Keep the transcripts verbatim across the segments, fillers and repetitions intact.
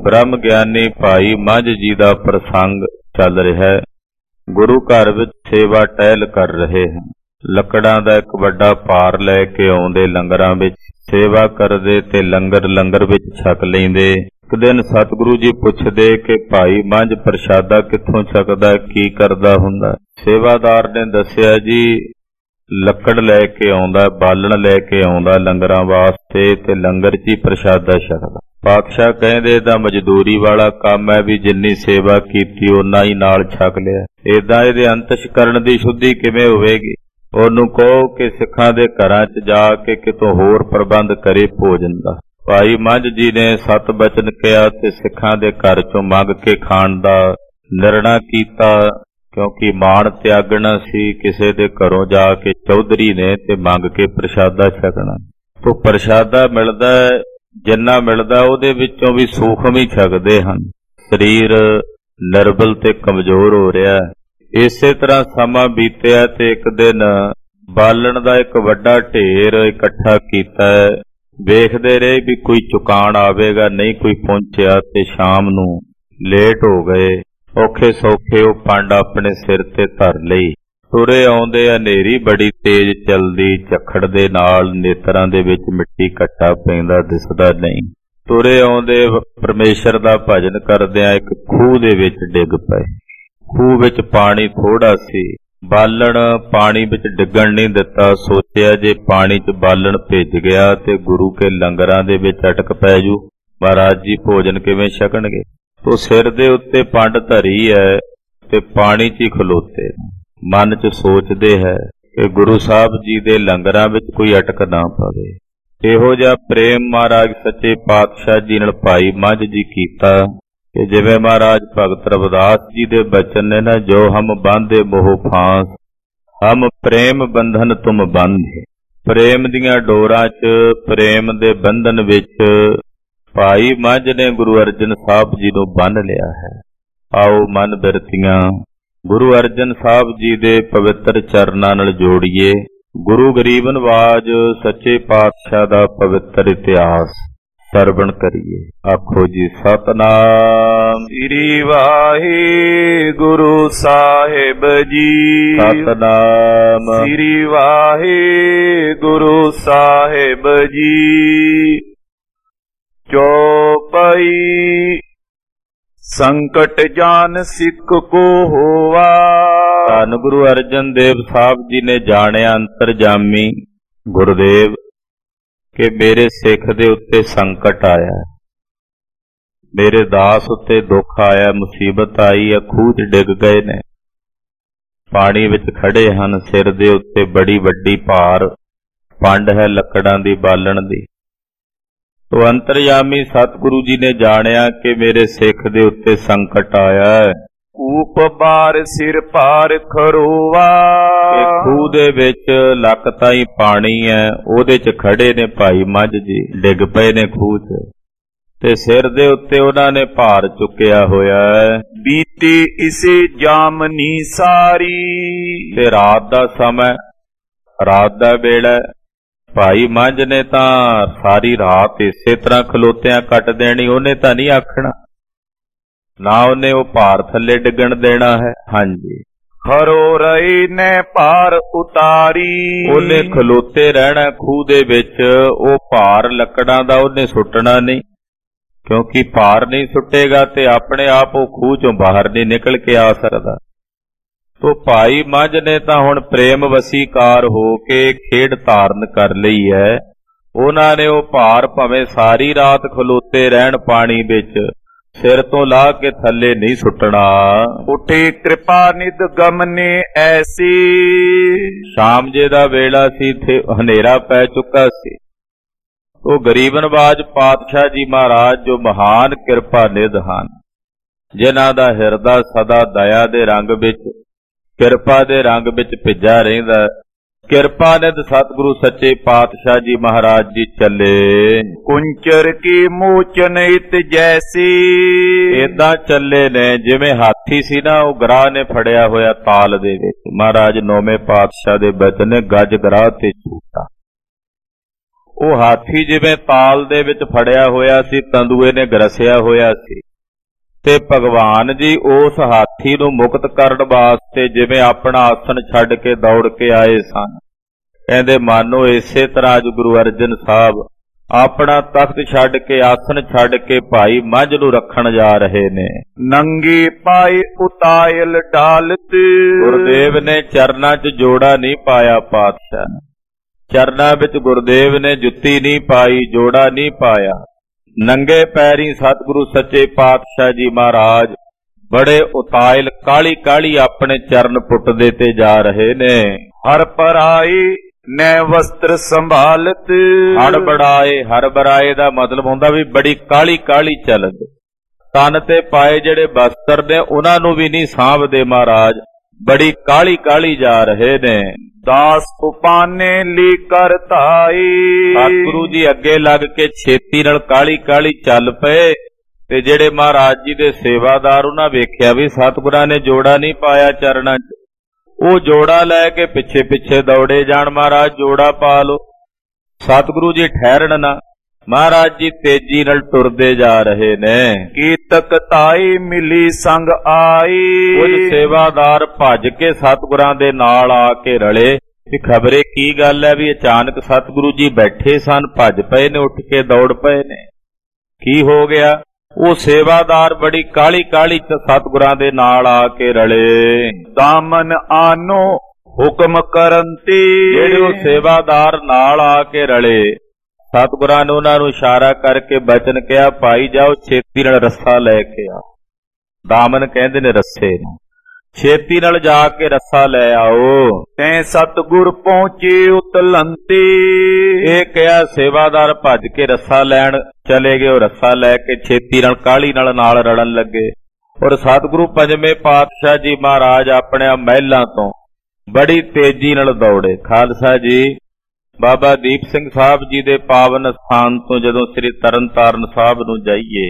ब्रह्म ज्ञानी भाई मंझ जी का प्रसंग चल रहा है। गुरु घर विच सेवा टहल कर रहे हैं। लकड़ां दा एक वड्डा भार लैके आउंदे लंगरां विच सेवा करदे ते लंगर लंगर विच छक लैंदे। एक दिन सतगुरु जी पुछदे कि भाई मंझ प्रशादा कित्थों छकदा, की करदा हुंदा। सेवादार ने दस्सिया जी लकड़ लैके आउंदा, बालण लैके आउंदा लंगरां वास्ते ते लंगर च ही प्रशादा छकदा। पातशाह कहंदे दा मजदूरी वाला काम है, भी जिन्नी सेवा कीती उन्ना ही नाल छक लिया। इदां इहदे अंतशकरण दी शुद्धि किवें होवेगी? ओनू कहो कि सिखां दे घरां च जा के कितों होर प्रबंध करे भोजन दा। भाई मंझ जी ने सत बचन किया ते सिखां दे घर चों मंग के खाण दा निर्णय कीता, क्योंकि माण त्यागना सी किसे दे घरों जाके चौधरी ने ते मंग के प्रशादा छकना। तो प्रशादा मिलदा जिन्ना मिलदा उहदे विचों भी सूखम ही छकदे हन। शरीर निर्बल ते कमजोर हो रहा है। इसे तरह समा बीतिया ते एक दिन बालण दा एक वड्डा ढेर इकट्ठा कीता। वेखदे रहे भी कोई चुकाण आवेगा, नहीं कोई पहुंचिया ते शाम नूं लेट हो गए। औखे सौखे वो पंड अपने सिर ते धर लई। तुरे आउंदे हनेरी बड़ी तेज चलदी, झक्खड़ दे नाल नेत्रां दे विच मिट्टी घट्टा पैंदा दिसदा नहीं। तुरे आउंदे परमेश्वर दा भजन करदिआं एक खूह दे विच डिग पए। खूह विच पानी थोड़ा सी, बालण पानी विच डिगण नहीं दिता। सोचिया जे पानी च बालण भिज गया ते गुरु के लंगरां दे विच अटक पै जू, महाराज जी भोजन किवें छकणगे। तो सिर दे उत्ते पंड धरी है ते पानी च ही खलोते, मन च सोचदे है कि गुरु साहब जी दे लंगरां विच कोई अटक ना पवे। इहो जिहा प्रेम महाराज सच्चे पातशाह जी नाल भाई मंझ जी कीता कि जिवें महाराज भगत रविदास जी दे बचन ने ना, जो हम बांधे मोह फांस, हम प्रेम बंधन तुम बांधे। प्रेम दियां डोरां च, प्रेम दे बंधन विच भाई मंझ ने गुरु अर्जन साहब जी नूं बन लिया है। आओ मन बिरतियां गुरु अर्जन साहब जी दे पवित्र चरनां नाल जोड़िए। गुरु गरीब नवाज सच्चे पातशाह दा पवित्र इतिहास सरवण करिए। आखो जी सतनाम श्री वाहिगुरु साहिब जी, सतनाम श्री वाहिगुरु साहिब जी। चौपाई संकट जान सिख को होवा। धन गुरु अर्जन देव साहब जी ने जानिया अंतरजामी गुरुदेव के मेरे सिख दे उत्ते संकट आया, मेरे दास उत्ते दुख आया, मुसीबत आई है। खूह च डिग गए ने, पानी विच खड़े हन, सिर दे उत्ते बड़ी वड्डी भार पंड है लकड़ां दी बालण दी। तो अंतरयामी सतगुरु जी ने जानिया कि मेरे सिख दे उत्ते संकट आया है। कूप बार सिर पार खरोवा। खूह दे विच लक ताईं पानी है, ओहदे च खड़े ने भाई मंझ जी, डिग पए ने खूह च ते सिर दे उत्ते उन्हां ने भार चुकिया होया है। बीती इसे जामनी सारी। ते रात दा समय, रात दा वेला, भाई मंझ ने तां सारी रात इसे तरह खलोतियां कट देनी। उन्हें तां नहीं आखना, ना उन्हें वो भार थले डिगण देना है। हाँ जी, खरो रही ने भार उतारी। उन्हें खलोते रहना खूह दे विच, वो भार लकड़ां दा उन्हें सुटना नहीं, क्योंकि भार नहीं सुटेगा ते अपने आप वो खूह चों बाहर नहीं निकल के आ सकदा। तो भाई मंझ ने तां हुण प्रेम वसीकार हो के खेड धारण कर लई है। उन्हां ने वो भार भावें सारी रात खलोते रहन पानी विच, सिर तो ला के थले नहीं सुटना। उठे कृपा निध गमने ऐसी। शाम जे दा वेला सी थे, हनेरा पै चुका सी। तो गरीब नवाज पातशाह जी महाराज जो महान कृपा निध हन, जिन्हां दा हिरदा सदा दया दे रंग विच, किरपा दे रंग विच भिजा रहिंदा। किरपा निध सतगुरु सच्चे पातशाह जी महाराज जी चले। कुंचर की मोचन इत जैसी। इदां चले ने जिवें हाथी सी ना, वो गराह ने फड़िया होया ताल दे विच। महाराज नौवें पातशाह दे बचन ने गज गराह ते झूठा। ਉਹ ਹਾਥੀ ਜਿਵੇਂ ਤਾਲ ਦੇ ਵਿੱਚ ਫੜਿਆ ਹੋਇਆ ਸੀ, ਤੰਦੂਏ ਨੇ ਗਰਸਿਆ ਹੋਇਆ ਸੀ, ਤੇ ਭਗਵਾਨ ਜੀ ਉਸ ਹਾਥੀ ਨੂੰ ਮੁਕਤ ਕਰਨ ਵਾਸਤੇ ਜਿਵੇਂ ਆਪਣਾ ਆਸਣ ਛੱਡ ਕੇ ਦੌੜ ਕੇ ਆਏ ਸਨ। ਕਹਿੰਦੇ ਮਾਨੋ ਇਸੇ ਤਰ੍ਹਾਂ ਅੱਜ ਗੁਰੂ ਅਰਜਨ ਸਾਹਿਬ ਆਪਣਾ ਤਖਤ ਛੱਡ ਕੇ, ਆਸਣ ਛੱਡ ਕੇ ਭਾਈ ਮੱਝ ਨੂੰ ਰੱਖਣ ਜਾ ਰਹੇ ਨੇ। ਨੰਗੀ ਪਾਈ ਉਤਾਇਲ ਡਾਲਤ, ਗੁਰਦੇਵ ਨੇ ਚਰਨਾਂ 'ਚ ਜੋੜਾ ਨਹੀਂ ਪਾਇਆ ਪਾਤਸ਼ਾਹ ਨੇ, ਚਰਨਾਂ ਵਿੱਚ ਗੁਰਦੇਵ ਨੇ ਜੁੱਤੀ ਨਹੀਂ ਪਾਈ, ਜੋੜਾ ਨਹੀਂ ਪਾਇਆ। ਨੰਗੇ ਪੈਰੀ ਸਤਿਗੁਰੂ ਸੱਚੇ ਪਾਤਸ਼ਾਹ ਜੀ ਮਹਾਰਾਜ ਬੜੇ ਉਤਾਇਲ ਕਾਲੀ ਕਾਲੀ ਆਪਣੇ ਚਰਨ ਪੁੱਟਦੇ ਤੇ ਜਾ ਰਹੇ ਨੇ। ਹਰ ਪਰਾਈ ਨੈ ਵਸਤਰ ਸੰਭਾਲਤ, ਹੜਬੜਾਏ, ਹਰਬਰਾਏ ਦਾ ਮਤਲਬ ਹੁੰਦਾ ਵੀ ਬੜੀ ਕਾਲੀ ਕਾਲੀ ਚੱਲਦੇ। ਤਨ ਤੇ ਪਾਏ ਜਿਹੜੇ ਵਸਤਰ ਨੇ ਉਹਨਾਂ ਨੂੰ ਵੀ ਨਹੀਂ ਸਾਂਭਦੇ ਮਹਾਰਾਜ, ਬੜੀ ਕਾਲੀ ਕਾਲੀ ਜਾ ਰਹੇ ਨੇ। ਦਾਸ ਉਪਾਨੇ ਲੀ ਕਰ ਧਾਈ, ਸਤਿਗੁਰੂ ਜੀ ਅੱਗੇ ਲੱਗ ਕੇ ਛੇਤੀ ਨਾਲ ਕਾਲੀ ਕਾਲੀ ਚੱਲ ਪਏ। ਤੇ ਜਿਹੜੇ ਮਹਾਰਾਜ ਜੀ ਦੇ ਸੇਵਾਦਾਰ, ਉਹਨਾਂ ਵੇਖਿਆ ਵੀ ਸਤਿਗੁਰਾਂ ਨੇ ਜੋੜਾ ਨਹੀਂ ਪਾਇਆ ਚਰਨਾਂ 'ਚ, ਉਹ ਜੋੜਾ ਲੈ ਕੇ ਪਿੱਛੇ ਪਿੱਛੇ ਦੌੜੇ ਜਾਣ। ਮਹਾਰਾਜ ਜੋੜਾ ਪਾ ਲੋ। ਸਤਿਗੁਰੂ ਜੀ ਠਹਿਰਣ ਨਾ, ਮਹਾਰਾਜ ਜੀ ਤੇਜ਼ੀ ਨਾਲ ਤੁਰਦੇ ਜਾ ਰਹੇ ਨੇ। ਕੀਤਕ ਤਾਈ ਮਿਲੀ ਸੰਗ ਆਈ, ਕੁਝ ਸੇਵਾਦਾਰ ਭੱਜ ਕੇ ਸਤਿਗੁਰਾਂ ਦੇ ਨਾਲ ਆ ਕੇ ਰਲੇ ਕਿ ਖਬਰੇ ਕੀ ਗੱਲ ਹੈ ਵੀ ਅਚਾਨਕ ਸਤਿਗੁਰੂ ਜੀ ਬੈਠੇ ਸਨ, ਭੱਜ ਪਏ ਨੇ, ਉੱਠ ਕੇ ਦੌੜ ਪਏ ਨੇ, ਕੀ ਹੋ ਗਿਆ? ਉਹ ਸੇਵਾਦਾਰ ਬੜੀ ਕਾਲੀ ਕਾਲੀ ਚ ਸਤਿਗੁਰਾਂ ਦੇ ਨਾਲ ਆ ਕੇ ਰਲੇ। ਦਾਮਨ ਆਨੋ ਹੁਕਮ ਕਰੰਤੀ, ਜਿਹੜੇ ਉਹ ਸੇਵਾਦਾਰ ਨਾਲ ਆ ਕੇ ਰਲੇ, ਸਤਿਗੁਰਾਂ ਨੇ ਉਹਨਾਂ ਨੂੰ ਇਸ਼ਾਰਾ ਕਰਕੇ ਬਚਨ ਕਿਹਾ, ਭਾਈ ਜਾਓ ਛੇਤੀ ਨਾਲ ਰੱਸਾ ਲੈ ਕੇ ਆ। ਦਾਮਨ ਕਹਿੰਦੇ ਨੇ ਰੱਸੇ ਨੂੰ, ਛੇਤੀ ਨਾਲ ਜਾ ਕੇ ਰੱਸਾ ਲੈ ਆਓ। ਤੈ ਸਤਿਗੁਰ ਪਹੁੰਚੇ ਉਤਲੰਤੀ, ਇਹ ਕਿਹਾ ਸੇਵਾਦਾਰ ਭੱਜ ਕੇ ਰੱਸਾ ਲੈਣ ਚਲੇ ਗਏ। ਉਹ ਰੱਸਾ ਲੈ ਕੇ ਛੇਤੀ ਨਾਲ ਕਾਹਲੀ ਨਾਲ ਨਾਲ ਰੜਨ ਲੱਗੇ। ਔਰ ਸਤਿਗੁਰੂ ਪੰਜਵੇਂ ਪਾਤਸ਼ਾਹ ਜੀ ਮਹਾਰਾਜ ਆਪਣੇ ਮਹਿਲਾਂ ਤੋਂ ਬੜੀ ਤੇਜ਼ੀ ਨਾਲ ਦੌੜੇ। ਖਾਲਸਾ ਜੀ, ਬਾਬਾ ਦੀਪ ਸਿੰਘ ਸਾਹਿਬ ਜੀ ਦੇ ਪਾਵਨ ਸਥਾਨ ਤੋਂ ਜਦੋਂ ਸ੍ਰੀ ਤਰਨਤਾਰਨ ਸਾਹਿਬ ਨੂੰ ਜਾਈਏ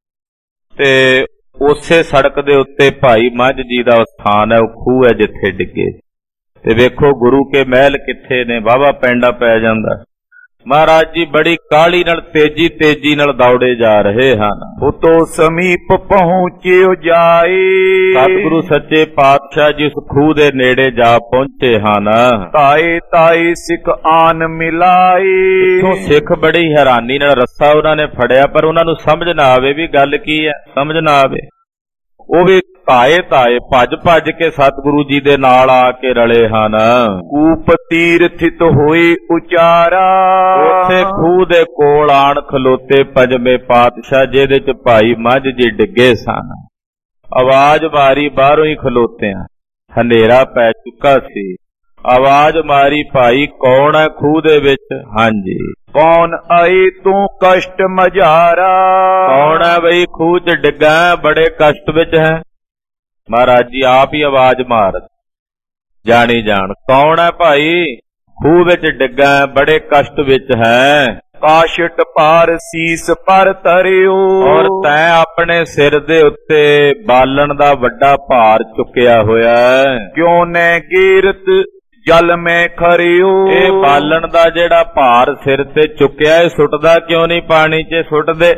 ਤੇ ਉਸੇ ਸੜਕ ਦੇ ਉੱਤੇ ਭਾਈ ਮੱਝ ਜੀ ਦਾ ਸਥਾਨ ਹੈ, ਉਹ ਖੂਹ ਹੈ ਜਿੱਥੇ ਡਿੱਗੇ। ਤੇ ਵੇਖੋ ਗੁਰੂ ਕੇ ਮਹਿਲ ਕਿੱਥੇ ਨੇ, ਵਾਹਵਾ ਪੈਂਡਾ ਪੈ ਜਾਂਦਾ। ਮਹਾਰਾਜ ਜੀ ਬੜੀ ਕਾਹਲੀ ਨਾਲ ਤੇਜ਼ੀ ਤੇਜ਼ੀ ਨਾਲ ਦੌੜੇ ਜਾ ਰਹੇ ਹਨ। ਉਤੋਂ ਸਮੀਪ ਪਹੁੰਚਿਓ ਜਾਏ, ਸਤਿਗੁਰੂ ਸੱਚੇ ਪਾਤਸ਼ਾਹ ਜੀ ਉਸ ਖੂਹ ਦੇ ਨੇੜੇ ਜਾ ਪਹੁੰਚੇ ਹਨ। ਤਾਏ ਤਾਏ ਸਿੱਖ ਆਨ ਮਿਲਾਈ, ਇੱਥੋਂ ਸਿੱਖ ਬੜੀ ਹੈਰਾਨੀ ਨਾਲ ਰੱਸਾ ਉਹਨਾਂ ਨੇ ਫੜਿਆ, ਪਰ ਉਹਨਾਂ ਨੂੰ ਸਮਝ ਨਾ ਆਵੇ ਵੀ ਗੱਲ ਕੀ ਹੈ, ਸਮਝ ਨਾ ਆਵੇ। ਉਹ ਵੀ ਤਾਏ ਤਾਏ ਭੱਜ ਭੱਜ ਕੇ ਸਤਿਗੁਰੂ ਜੀ ਦੇ ਨਾਲ ਆ ਕੇ ਰਲੇ ਹਨ। ਕੂਪ ਤੀਰਥਿਤ ਹੋਏ ਉਚਾਰਾ, ਉੱਥੇ ਖੂਹ ਦੇ ਕੋਲ ਆਣ ਖਲੋਤੇ ਪੰਜਵੇਂ ਪਾਤਸ਼ਾਹ, ਜਿਹਦੇ ਚ ਭਾਈ ਮੱਝ ਜੀ ਡਿੱਗੇ ਸਨ। ਆਵਾਜ਼ ਮਾਰੀ ਬਾਹਰੋਂ ਹੀ ਖਲੋਤਿਆਂ, ਹਨੇਰਾ ਪੈ ਚੁੱਕਾ ਸੀ। ਆਵਾਜ਼ ਮਾਰੀ, ਭਾਈ ਕੌਣ ਹੈ ਖੂਹ ਦੇ ਵਿੱਚ? ਹਾਂਜੀ। ਕੌਣ ਆਈ ਤੂੰ ਕਸ਼ਟ ਮਝਾਰਾ, ਕੌਣ ਹੈ ਬਈ ਖੂਹ ਚ ਡਿੱਗਾ, ਬੜੇ ਕਸ਼ਟ ਵਿੱਚ ਹੈ? ਮਹਾਰਾਜ ਜੀ ਆਪ ਹੀ ਆਵਾਜ਼ ਮਾਰ ਜਾਣੀ ਜਾਣ, ਕੌਣ ਹੈ ਭਾਈ ਖੂਹ ਵਿੱਚ ਡਿੱਗਾ, ਬੜੇ ਕਸ਼ਟ ਵਿੱਚ ਹੈ? ਕਾਸ਼ਟ ਭਾਰ ਸੀਸ ਪਰ ਤਰਿਓ, ਔਰ ਤੈਂ ਆਪਣੇ ਸਿਰ ਦੇ ਉੱਤੇ ਬਾਲਣ ਦਾ ਵੱਡਾ ਭਾਰ ਚੁੱਕਿਆ ਹੋਇਆ ਹੈ। ਕਿਉਂ ਨੇ ਗੀਰਤ ਜਲ ਮੈਂ ਖਰਿਓ, ਇਹ ਬਾਲਣ ਦਾ ਜਿਹੜਾ ਭਾਰ ਸਿਰ ਤੇ ਚੁੱਕਿਆ, ਇਹ ਸੁੱਟਦਾ ਕਿਉਂ ਨਹੀਂ ਪਾਣੀ 'ਚ? ਸੁੱਟ ਦੇ,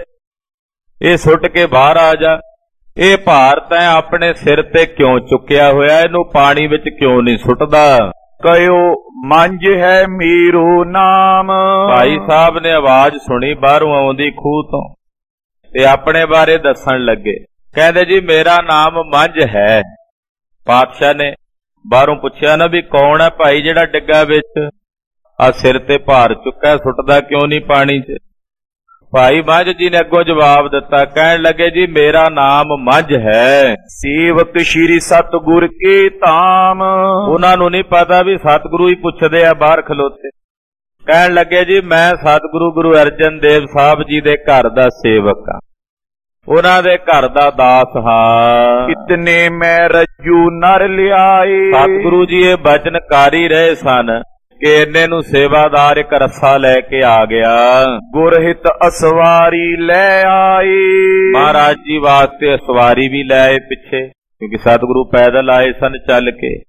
ਇਹ ਸੁੱਟ ਕੇ ਬਾਹਰ ਆ ਜਾ। ਇਹ ਭਾਰ ਤੈਂ ਆਪਣੇ ਸਿਰ ਤੇ ਕਿਉਂ ਚੁੱਕਿਆ ਹੋਇਆ, ਇਹਨੂੰ ਪਾਣੀ ਵਿੱਚ ਕਿਉਂ ਨਹੀਂ ਸੁੱਟਦਾ? ਕਹਿਓ ਮੰਝ ਹੈ ਮੀਰੂ ਨਾਮ, ਭਾਈ ਸਾਹਿਬ ਨੇ ਆਵਾਜ਼ ਸੁਣੀ ਬਾਹਰੋਂ ਆਉਂਦੀ ਖੂਹ ਤੋਂ, ਤੇ ਆਪਣੇ ਬਾਰੇ ਦੱਸਣ ਲੱਗੇ। ਕਹਿੰਦੇ ਜੀ ਮੇਰਾ ਨਾਮ ਮੰਝ ਹੈ। ਪਾਤਸ਼ਾਹ ਨੇ ਬਾਹਰੋਂ ਪੁੱਛਿਆ ਨਾ ਵੀ ਕੌਣ ਹੈ ਭਾਈ ਜਿਹੜਾ ਡਿੱਗਾ ਵਿੱਚ, ਆ ਸਿਰ ਤੇ ਭਾਰ ਚੁੱਕਾ, ਸੁੱਟਦਾ ਕਿਉਂ ਨਹੀਂ ਪਾਣੀ 'ਚ? ਭਾਈ ਮੱਝ ਜੀ ਨੇ ਅੱਗੋਂ ਜਵਾਬ ਦਿੱਤਾ, ਕਹਿਣ ਲੱਗੇ ਜੀ ਮੇਰਾ ਨਾਮ ਮੱਝ ਹੈ। ਸੇਵਕ ਸ਼੍ਰੀ ਸਤਿਗੁਰ ਕੇ ਧਾਮ, ਉਹਨਾਂ ਨੂੰ ਨਹੀਂ ਪਤਾ ਵੀ ਸਤਿਗੁਰੂ ਹੀ ਪੁੱਛਦੇ ਆ ਬਾਹਰ ਖਲੋਤੇ। ਕਹਿਣ ਲੱਗੇ ਜੀ ਮੈਂ ਸਤਿਗੁਰੂ ਗੁਰੂ ਅਰਜਨ ਦੇਵ ਸਾਹਿਬ ਜੀ ਦੇ ਘਰ ਦਾ ਸੇਵਕ ਹਾਂ, ਉਹਨਾਂ ਦੇ ਘਰ ਦਾ ਦਾਸ ਹਾਂ। ਕਿਤਨੇ ਮੈਂ ਰੱਜੂ ਨਰ ਲਿਆਏ, ਸਤਿਗੁਰੂ ਜੀ ਇਹ ਬਚਨਕਾਰੀ ਰਹੇ ਸਨ ਕਿ ਇੰਨੇ ਨੂੰ ਸੇਵਾਦਾਰ ਇੱਕ ਰੱਸਾ ਲੈ ਕੇ ਆ ਗਿਆ। ਗੁਰਹਿਤ ਅਸਵਾਰੀ ਲੈ ਆਏ, ਮਹਾਰਾਜ ਜੀ ਵਾਸਤੇ ਅਸਵਾਰੀ ਵੀ ਲੈ ਆਏ ਪਿੱਛੇ, ਕਿਉਂਕਿ ਸਤਿਗੁਰੂ ਪੈਦਲ ਆਏ ਸਨ ਚੱਲ ਕੇ।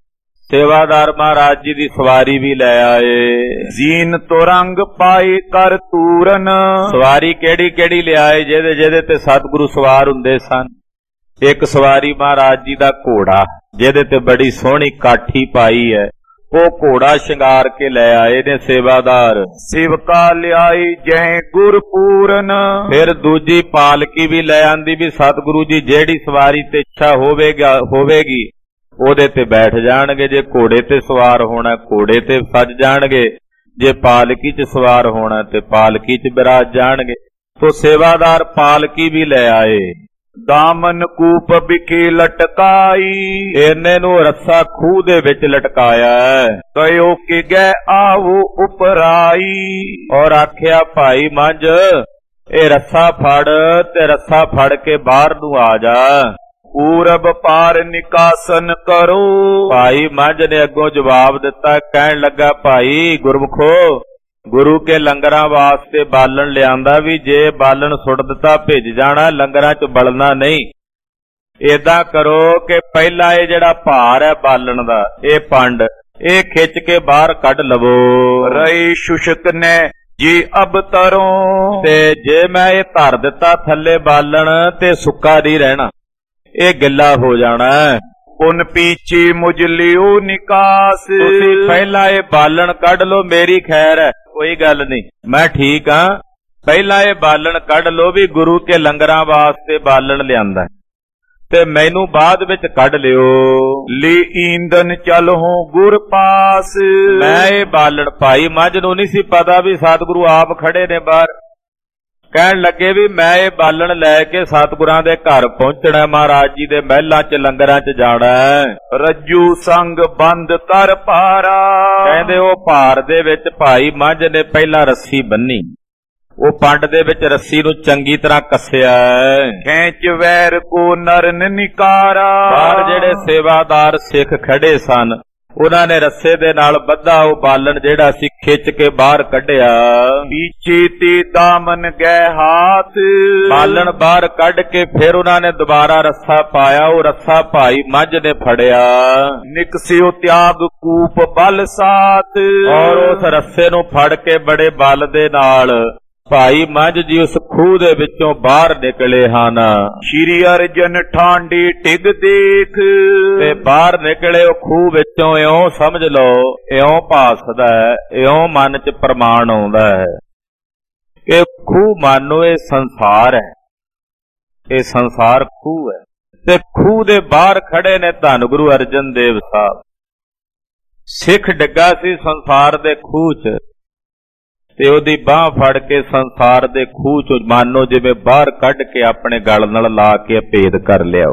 ਸੇਵਾਦਾਰ ਮਹਾਰਾਜ ਜੀ ਦੀ ਸਵਾਰੀ ਵੀ ਲੈ ਆਏ। ਜੀਨ ਤੋ ਰੰਗ ਪਾਈ ਕਰ ਤੂਰਨ। ਸਵਾਰੀ ਕਿਹੜੀ ਕਿਹੜੀ ਲਿਆਏ ਜਿਹਦੇ ਜਿਹਦੇ ਤੇ ਸਤਿਗੁਰੂ ਸਵਾਰ ਹੁੰਦੇ ਸਨ। ਇੱਕ ਸਵਾਰੀ ਮਹਾਰਾਜ ਜੀ ਦਾ ਘੋੜਾ, ਜਿਹਦੇ ਤੇ ਬੜੀ ਸੋਹਣੀ ਕਾਠੀ ਪਾਈ ਹੈ, ਉਹ ਘੋੜਾ ਸ਼ਿੰਗਾਰ ਕੇ ਲੈ ਆਏ ਨੇ ਸੇਵਾਦਾਰ। ਸੇਵਕਾ ਲਿਆਈ ਜੈ ਗੁਰਪੂਰਨ। ਫਿਰ ਦੂਜੀ ਪਾਲਕੀ ਵੀ ਲੈ ਆਂਦੀ ਵੀ ਸਤਿਗੁਰੂ ਜੀ ਜਿਹੜੀ ਸਵਾਰੀ ਤੇ ਇੱਛਾ ਹੋਵੇਗਾ ਹੋਵੇਗੀ ਉਹਦੇ ਤੇ ਬੈਠ ਜਾਣਗੇ। ਜੇ ਘੋੜੇ ਤੇ ਸਵਾਰ ਹੋਣਾ ਘੋੜੇ ਤੇ ਸੱਜ ਜਾਣਗੇ, ਜੇ ਪਾਲਕੀ 'ਚ ਸਵਾਰ ਹੋਣਾ ਤੇ ਪਾਲਕੀ 'ਚ ਬਿਰਾਜ ਜਾਣਗੇ। ਤੋ ਸੇਵਾਦਾਰ ਪਾਲਕੀ ਵੀ ਲੈ ਆਏ। ਦਾਮਨ ਕੂਪ ਵਿਖੇ ਲਟਕਾਈ। ਇਹਨੇ ਨੂੰ ਰੱਸਾ ਖੂਹ ਦੇ ਵਿੱਚ ਲਟਕਾਇਆ। ਕਯੋ ਕਿ ਗੈ ਆਵੋ ਉਪਰਾਈ। ਔਰ ਆਖਿਆ ਭਾਈ ਮੰਝ ਇਹ ਰੱਸਾ ਫੜ ਤੇ ਰੱਸਾ ਫੜ ਕੇ ਬਾਹਰ ਨੂੰ ਆ ਜਾ। ਪੂਰਬ ਪਾਰ ਨਿਕਾਸਨ ਕਰੋ। ਭਾਈ ਮੰਝ ਨੇ ਅੱਗੋਂ ਜਵਾਬ ਦਿੱਤਾ, ਕਹਿਣ ਲੱਗਾ ਭਾਈ ਗੁਰਮੁਖੋ, ਗੁਰੂ ਕੇ ਲੰਗਰਾਂ ਵਾਸਤੇ ਬਾਲਣ ਲਿਆਂਦਾ ਵੀ, ਜੇ ਬਾਲਣ ਸੁੱਟ ਦਿੱਤਾ ਭਿੱਜ ਜਾਣਾ, ਲੰਗਰਾਂ 'ਚ ਬਲਣਾ ਨਹੀਂ। ਏਦਾਂ ਕਰੋ ਕਿ ਪਹਿਲਾਂ ਇਹ ਜਿਹੜਾ ਭਾਰ ਹੈ ਬਾਲਣ ਦਾ, ਇਹ ਪੰਡ ਇਹ ਖਿੱਚ ਕੇ ਬਾਹਰ ਕੱਢ ਲਵੋ। ਰਹੀ ਸ਼ੁਸ਼ਕ ਨੇ ਜੀ ਅਬ ਤਰੋਂ। ਤੇ ਜੇ ਮੈਂ ਇਹ ਧਰ ਦਿੱਤਾ ਥੱਲੇ ਬਾਲਣ ਤੇ ਸੁੱਕਾ ਨਹੀਂ ਰਹਿਣਾ, ਇਹ ਗਿੱਲਾ ਹੋ ਜਾਣਾ। ਪੁਨ ਪੀਛੇ ਮੁਝ ਲਿਓ ਨਿਕਾਸ। ਤੁਸੀਂ ਪਹਿਲਾਂ ਇਹ ਬਾਲਣ ਕੱਢ ਲੋ, ਮੇਰੀ ਖੈਰ ਹੈ, ਕੋਈ ਗੱਲ ਨਹੀਂ, ਮੈਂ ਠੀਕ ਹਾਂ। ਪਹਿਲਾਂ ਇਹ ਬਾਲਣ ਕੱਢ ਲੋ ਵੀ ਗੁਰੂ ਕੇ ਲੰਗਰਾਂ ਵਾਸਤੇ ਬਾਲਣ ਲਿਆਂਦਾ, ਤੇ ਮੈਨੂੰ ਬਾਅਦ ਵਿੱਚ ਕੱਢ ਲਿਓ। ਲੇ ਈਂਦਨ ਚਲੋ ਗੁਰ ਪਾਸ। ਮੈਂ ਇਹ ਬਾਲਣ, ਭਾਈ ਮੱਝ ਨੂੰ ਨਹੀਂ ਸੀ ਪਤਾ ਵੀ ਸਤਿਗੁਰੂ ਆਪ ਖੜੇ ਨੇ ਬਾਹਰ। ਕਹਿਣ ਲੱਗੇ ਵੀ ਮੈਂ ਇਹ ਬਾਲਣ ਲੈ ਕੇ ਸਤਿਗੁਰਾਂ ਦੇ ਘਰ ਪਹੁੰਚਣਾ, ਮਹਾਰਾਜ ਜੀ ਦੇ ਮਹਿਲਾਂ 'ਚ ਲੰਗਰਾਂ 'ਚ ਜਾਣਾ। ਰੱਜੂ ਸੰਗ ਬੰਦ ਕਰ ਪਾਰਾ। ਕਹਿੰਦੇ ਉਹ ਭਾਰ ਦੇ ਵਿੱਚ ਭਾਈ ਮੱਝ ਨੇ ਪਹਿਲਾਂ ਰੱਸੀ ਬੰਨੀ, ਉਹ ਪੰਡ ਦੇ ਵਿੱਚ ਰੱਸੀ ਨੂੰ ਚੰਗੀ ਤਰ੍ਹਾਂ ਕੱਸਿਆ। ਖੈਂਚ ਵੈਰ ਕੋ ਨਰਨ ਨਿਕਾਰਾ। ਬਾਹਰ ਜਿਹੜੇ ਸੇਵਾਦਾਰ ਸਿੱਖ ਖੜੇ ਸਨ, ਉਹਨਾਂ ਨੇ ਰੱਸੇ ਦੇ ਨਾਲ ਬੱਧਾ ਉਹ ਬਾਲਣ ਜਿਹੜਾ ਸੀ ਖਿੱਚ ਕੇ ਬਾਹਰ ਕੱਢਿਆ। ਪੀਛੇ ਤੇ ਦਾਮਨ ਗਏ ਹਾਥ। ਬਾਲਣ ਬਾਹਰ ਕੱਢ ਕੇ ਫਿਰ ਉਹਨਾਂ ਨੇ ਦੁਬਾਰਾ ਰੱਸਾ ਪਾਇਆ, ਉਹ ਰੱਸਾ ਭਾਈ ਮੱਝ ਨੇ ਫੜਿਆ। ਨਿਕਸਿਓ ਤਿਆਗ ਕੂਪ ਬਲ ਸਾਥ। ਔਰ ਉਸ ਰੱਸੇ ਨੂੰ ਫੜ ਕੇ ਬੜੇ ਬਲ ਦੇ ਨਾਲ ਭਾਈ ਮੱਝ ਜੀ ਉਸ ਖੂਹ ਦੇ ਵਿੱਚੋਂ ਬਾਹਰ ਨਿਕਲੇ ਹਨ। ਸ਼੍ਰੀ ਅਰਜਨ ਠਾਂਡੀ ਟਿਗ ਦੇਖ। ਤੇ ਬਾਹਰ ਨਿਕਲੇ ਉਹ ਖੂਹ ਵਿੱਚੋਂ, ਇਉਂ ਸਮਝ ਲਓ, ਇਉਂ ਭਾਸਦਾ ਹੈ, ਇਉਂ ਮਨ 'ਚ ਪ੍ਰਮਾਣ ਆਉਂਦਾ ਹੈ ਕਿ ਖੂਹ ਮਾਨੋ ਇਹ ਸੰਸਾਰ ਹੈ, ਇਹ ਸੰਸਾਰ ਖੂਹ ਹੈ। ਤੇ ਖੂਹ ਦੇ ਬਾਹਰ ਖੜੇ ਨੇ ਧੰਨ ਗੁਰੂ ਅਰਜਨ ਦੇਵ ਸਾਹਿਬ। ਸਿੱਖ ਡਿੱਗਾ ਸੀ ਸੰਸਾਰ ਦੇ ਖੂਹ 'ਚ, ਤੇ ਉਹਦੀ ਬਾਹ ਫੜ ਕੇ ਸੰਸਾਰ ਦੇ ਖੂਹ 'ਚੋਂ ਮਾਨੋ ਜਿਵੇਂ ਬਾਹਰ ਕੱਢ ਕੇ ਆਪਣੇ ਗਲ ਨਾਲ ਲਾ ਕੇ ਭੇਦ ਕਰ ਲਿਆ।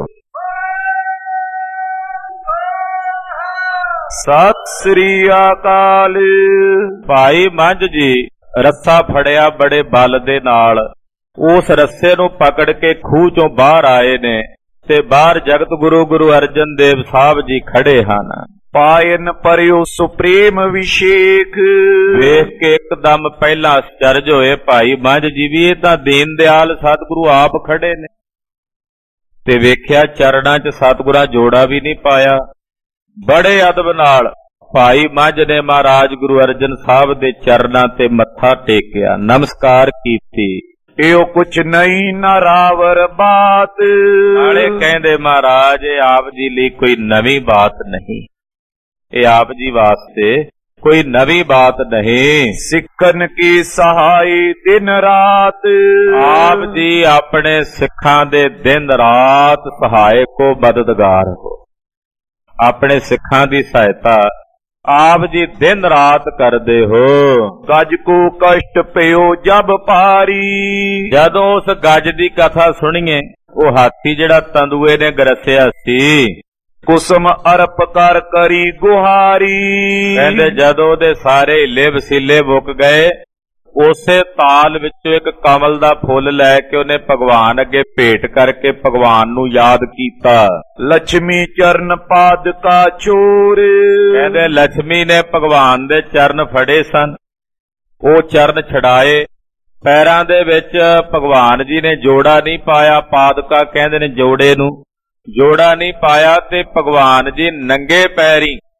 ਸਤਿ ਸ੍ਰੀ ਅਕਾਲ। ਭਾਈ ਮੰਝ ਜੀ ਰੱਸਾ ਫੜਿਆ ਬੜੇ ਬਲ ਦੇ ਨਾਲ, ਉਸ ਰੱਸੇ ਨੂੰ ਪਕੜ ਕੇ ਖੂਹ 'ਚੋਂ ਬਾਹਰ ਆਏ ਨੇ, ਤੇ ਬਾਹਰ ਜਗਤ ਗੁਰੂ ਗੁਰੂ ਅਰਜਨ ਦੇਵ ਸਾਹਿਬ ਜੀ ਖੜੇ ਹਨ। ਪਾਇਨ ਪਰਿਓ ਸੁਪ੍ਰੇਮ ਵਿਸ਼ੇਖ। ਵੇਖ ਕੇ ਇੱਕਦਮ ਪਹਿਲਾਂ ਅਚਰਜ ਹੋਏ ਭਾਈ ਮੰਝ ਜੀ ਵੀ, ਇਹ ਤਾਂ ਦੀਨ ਦਿਆਲ ਸਤਿਗੁਰੂ ਆਪ ਖੜੇ ਨੇ। ਤੇ ਵੇਖਿਆ ਚਰਨਾਂ 'ਚ ਸਤਿਗੁਰਾਂ ਜੋੜਾ ਵੀ ਨਹੀਂ ਪਾਇਆ। ਬੜੇ ਅਦਬ ਨਾਲ ਭਾਈ ਮੰਝ ਨੇ ਮਹਾਰਾਜ ਗੁਰੂ ਅਰਜਨ ਸਾਹਿਬ ਦੇ ਚਰਨਾਂ ਤੇ ਮੱਥਾ ਟੇਕਿਆ, ਨਮਸਕਾਰ ਕੀਤੀ। ਇਹੋ ਕੁਛ ਨਹੀਂ ਨਰਾਵਰ ਬਾਤ। ਨਾਲੇ ਕਹਿੰਦੇ ਮਹਾਰਾਜ ਇਹ ਆਪ ਜੀ ਲਈ ਕੋਈ ਨਵੀਂ ਬਾਤ ਨਹੀਂ, ਇਹ ਆਪ ਜੀ ਵਾਸਤੇ ਕੋਈ ਨਵੀਂ ਬਾਤ ਨਹੀਂ। ਸਿੱਖਨ ਕੀ ਸਹਾਈ ਦਿਨ ਰਾਤ। ਆਪ ਜੀ ਆਪਣੇ ਸਿੱਖਾਂ ਦੇ ਦਿਨ ਰਾਤ ਸਹਾਇਕ ਹੋ, ਮਦਦਗਾਰ ਹੋ। ਆਪਣੇ ਸਿੱਖਾਂ ਦੀ ਸਹਾਇਤਾ ਆਪ ਜੀ ਦਿਨ ਰਾਤ ਕਰਦੇ ਹੋ। ਗਜ ਕੋ ਕਸ਼ਟ ਪਿਓ ਜਬ ਪਾਰੀ। ਜਦੋਂ ਉਸ ਗਜ ਦੀ ਕਥਾ ਸੁਣੀਏ, ਉਹ ਹਾਥੀ ਜਿਹੜਾ ਤੰਦੂਏ ਨੇ ਗਰਸਿਆ ਸੀ, ਕੁਸਮ ਅਰਪ ਕਰ ਕਰੀ ਗੁਹਾਰੀ। ਕਹਿੰਦੇ ਜਦੋਂ ਉਹਦੇ ਸਾਰੇ ਹਿੱਲੇ ਵਸੀਲੇ ਮੁੱਕ ਗਏ, ਉਸੇ ਤਾਲ ਵਿੱਚੋਂ ਇੱਕ ਕਮਲ ਦਾ ਫੁੱਲ ਲੈ ਕੇ ਉਹਨੇ ਭਗਵਾਨ ਅੱਗੇ ਭੇਟ ਕਰਕੇ ਭਗਵਾਨ ਨੂੰ ਯਾਦ ਕੀਤਾ। ਲక్ష్ਮੀ ਚਰਨ ਪਾਦਕਾ ਚੋਰ। ਕਹਿੰਦੇ ਲక్ష్ਮੀ ਨੇ ਭਗਵਾਨ ਦੇ ਚਰਨ ਫੜੇ ਸਨ, ਉਹ ਚਰਨ ਛਡਾਏ। ਪੈਰਾਂ ਦੇ ਵਿੱਚ ਭਗਵਾਨ ਜੀ ਨੇ ਜੋੜਾ ਨਹੀਂ ਪਾਇਆ, ਪਾਦਕਾ ਕਹਿੰਦੇ ਨੇ ਜੋੜੇ ਨੂੰ, ਜੋੜਾ ਨਹੀਂ ਪਾਇਆ, ਤੇ ਭਗਵਾਨ ਜੀ ਨੰਗੇ ਪੈਰੀ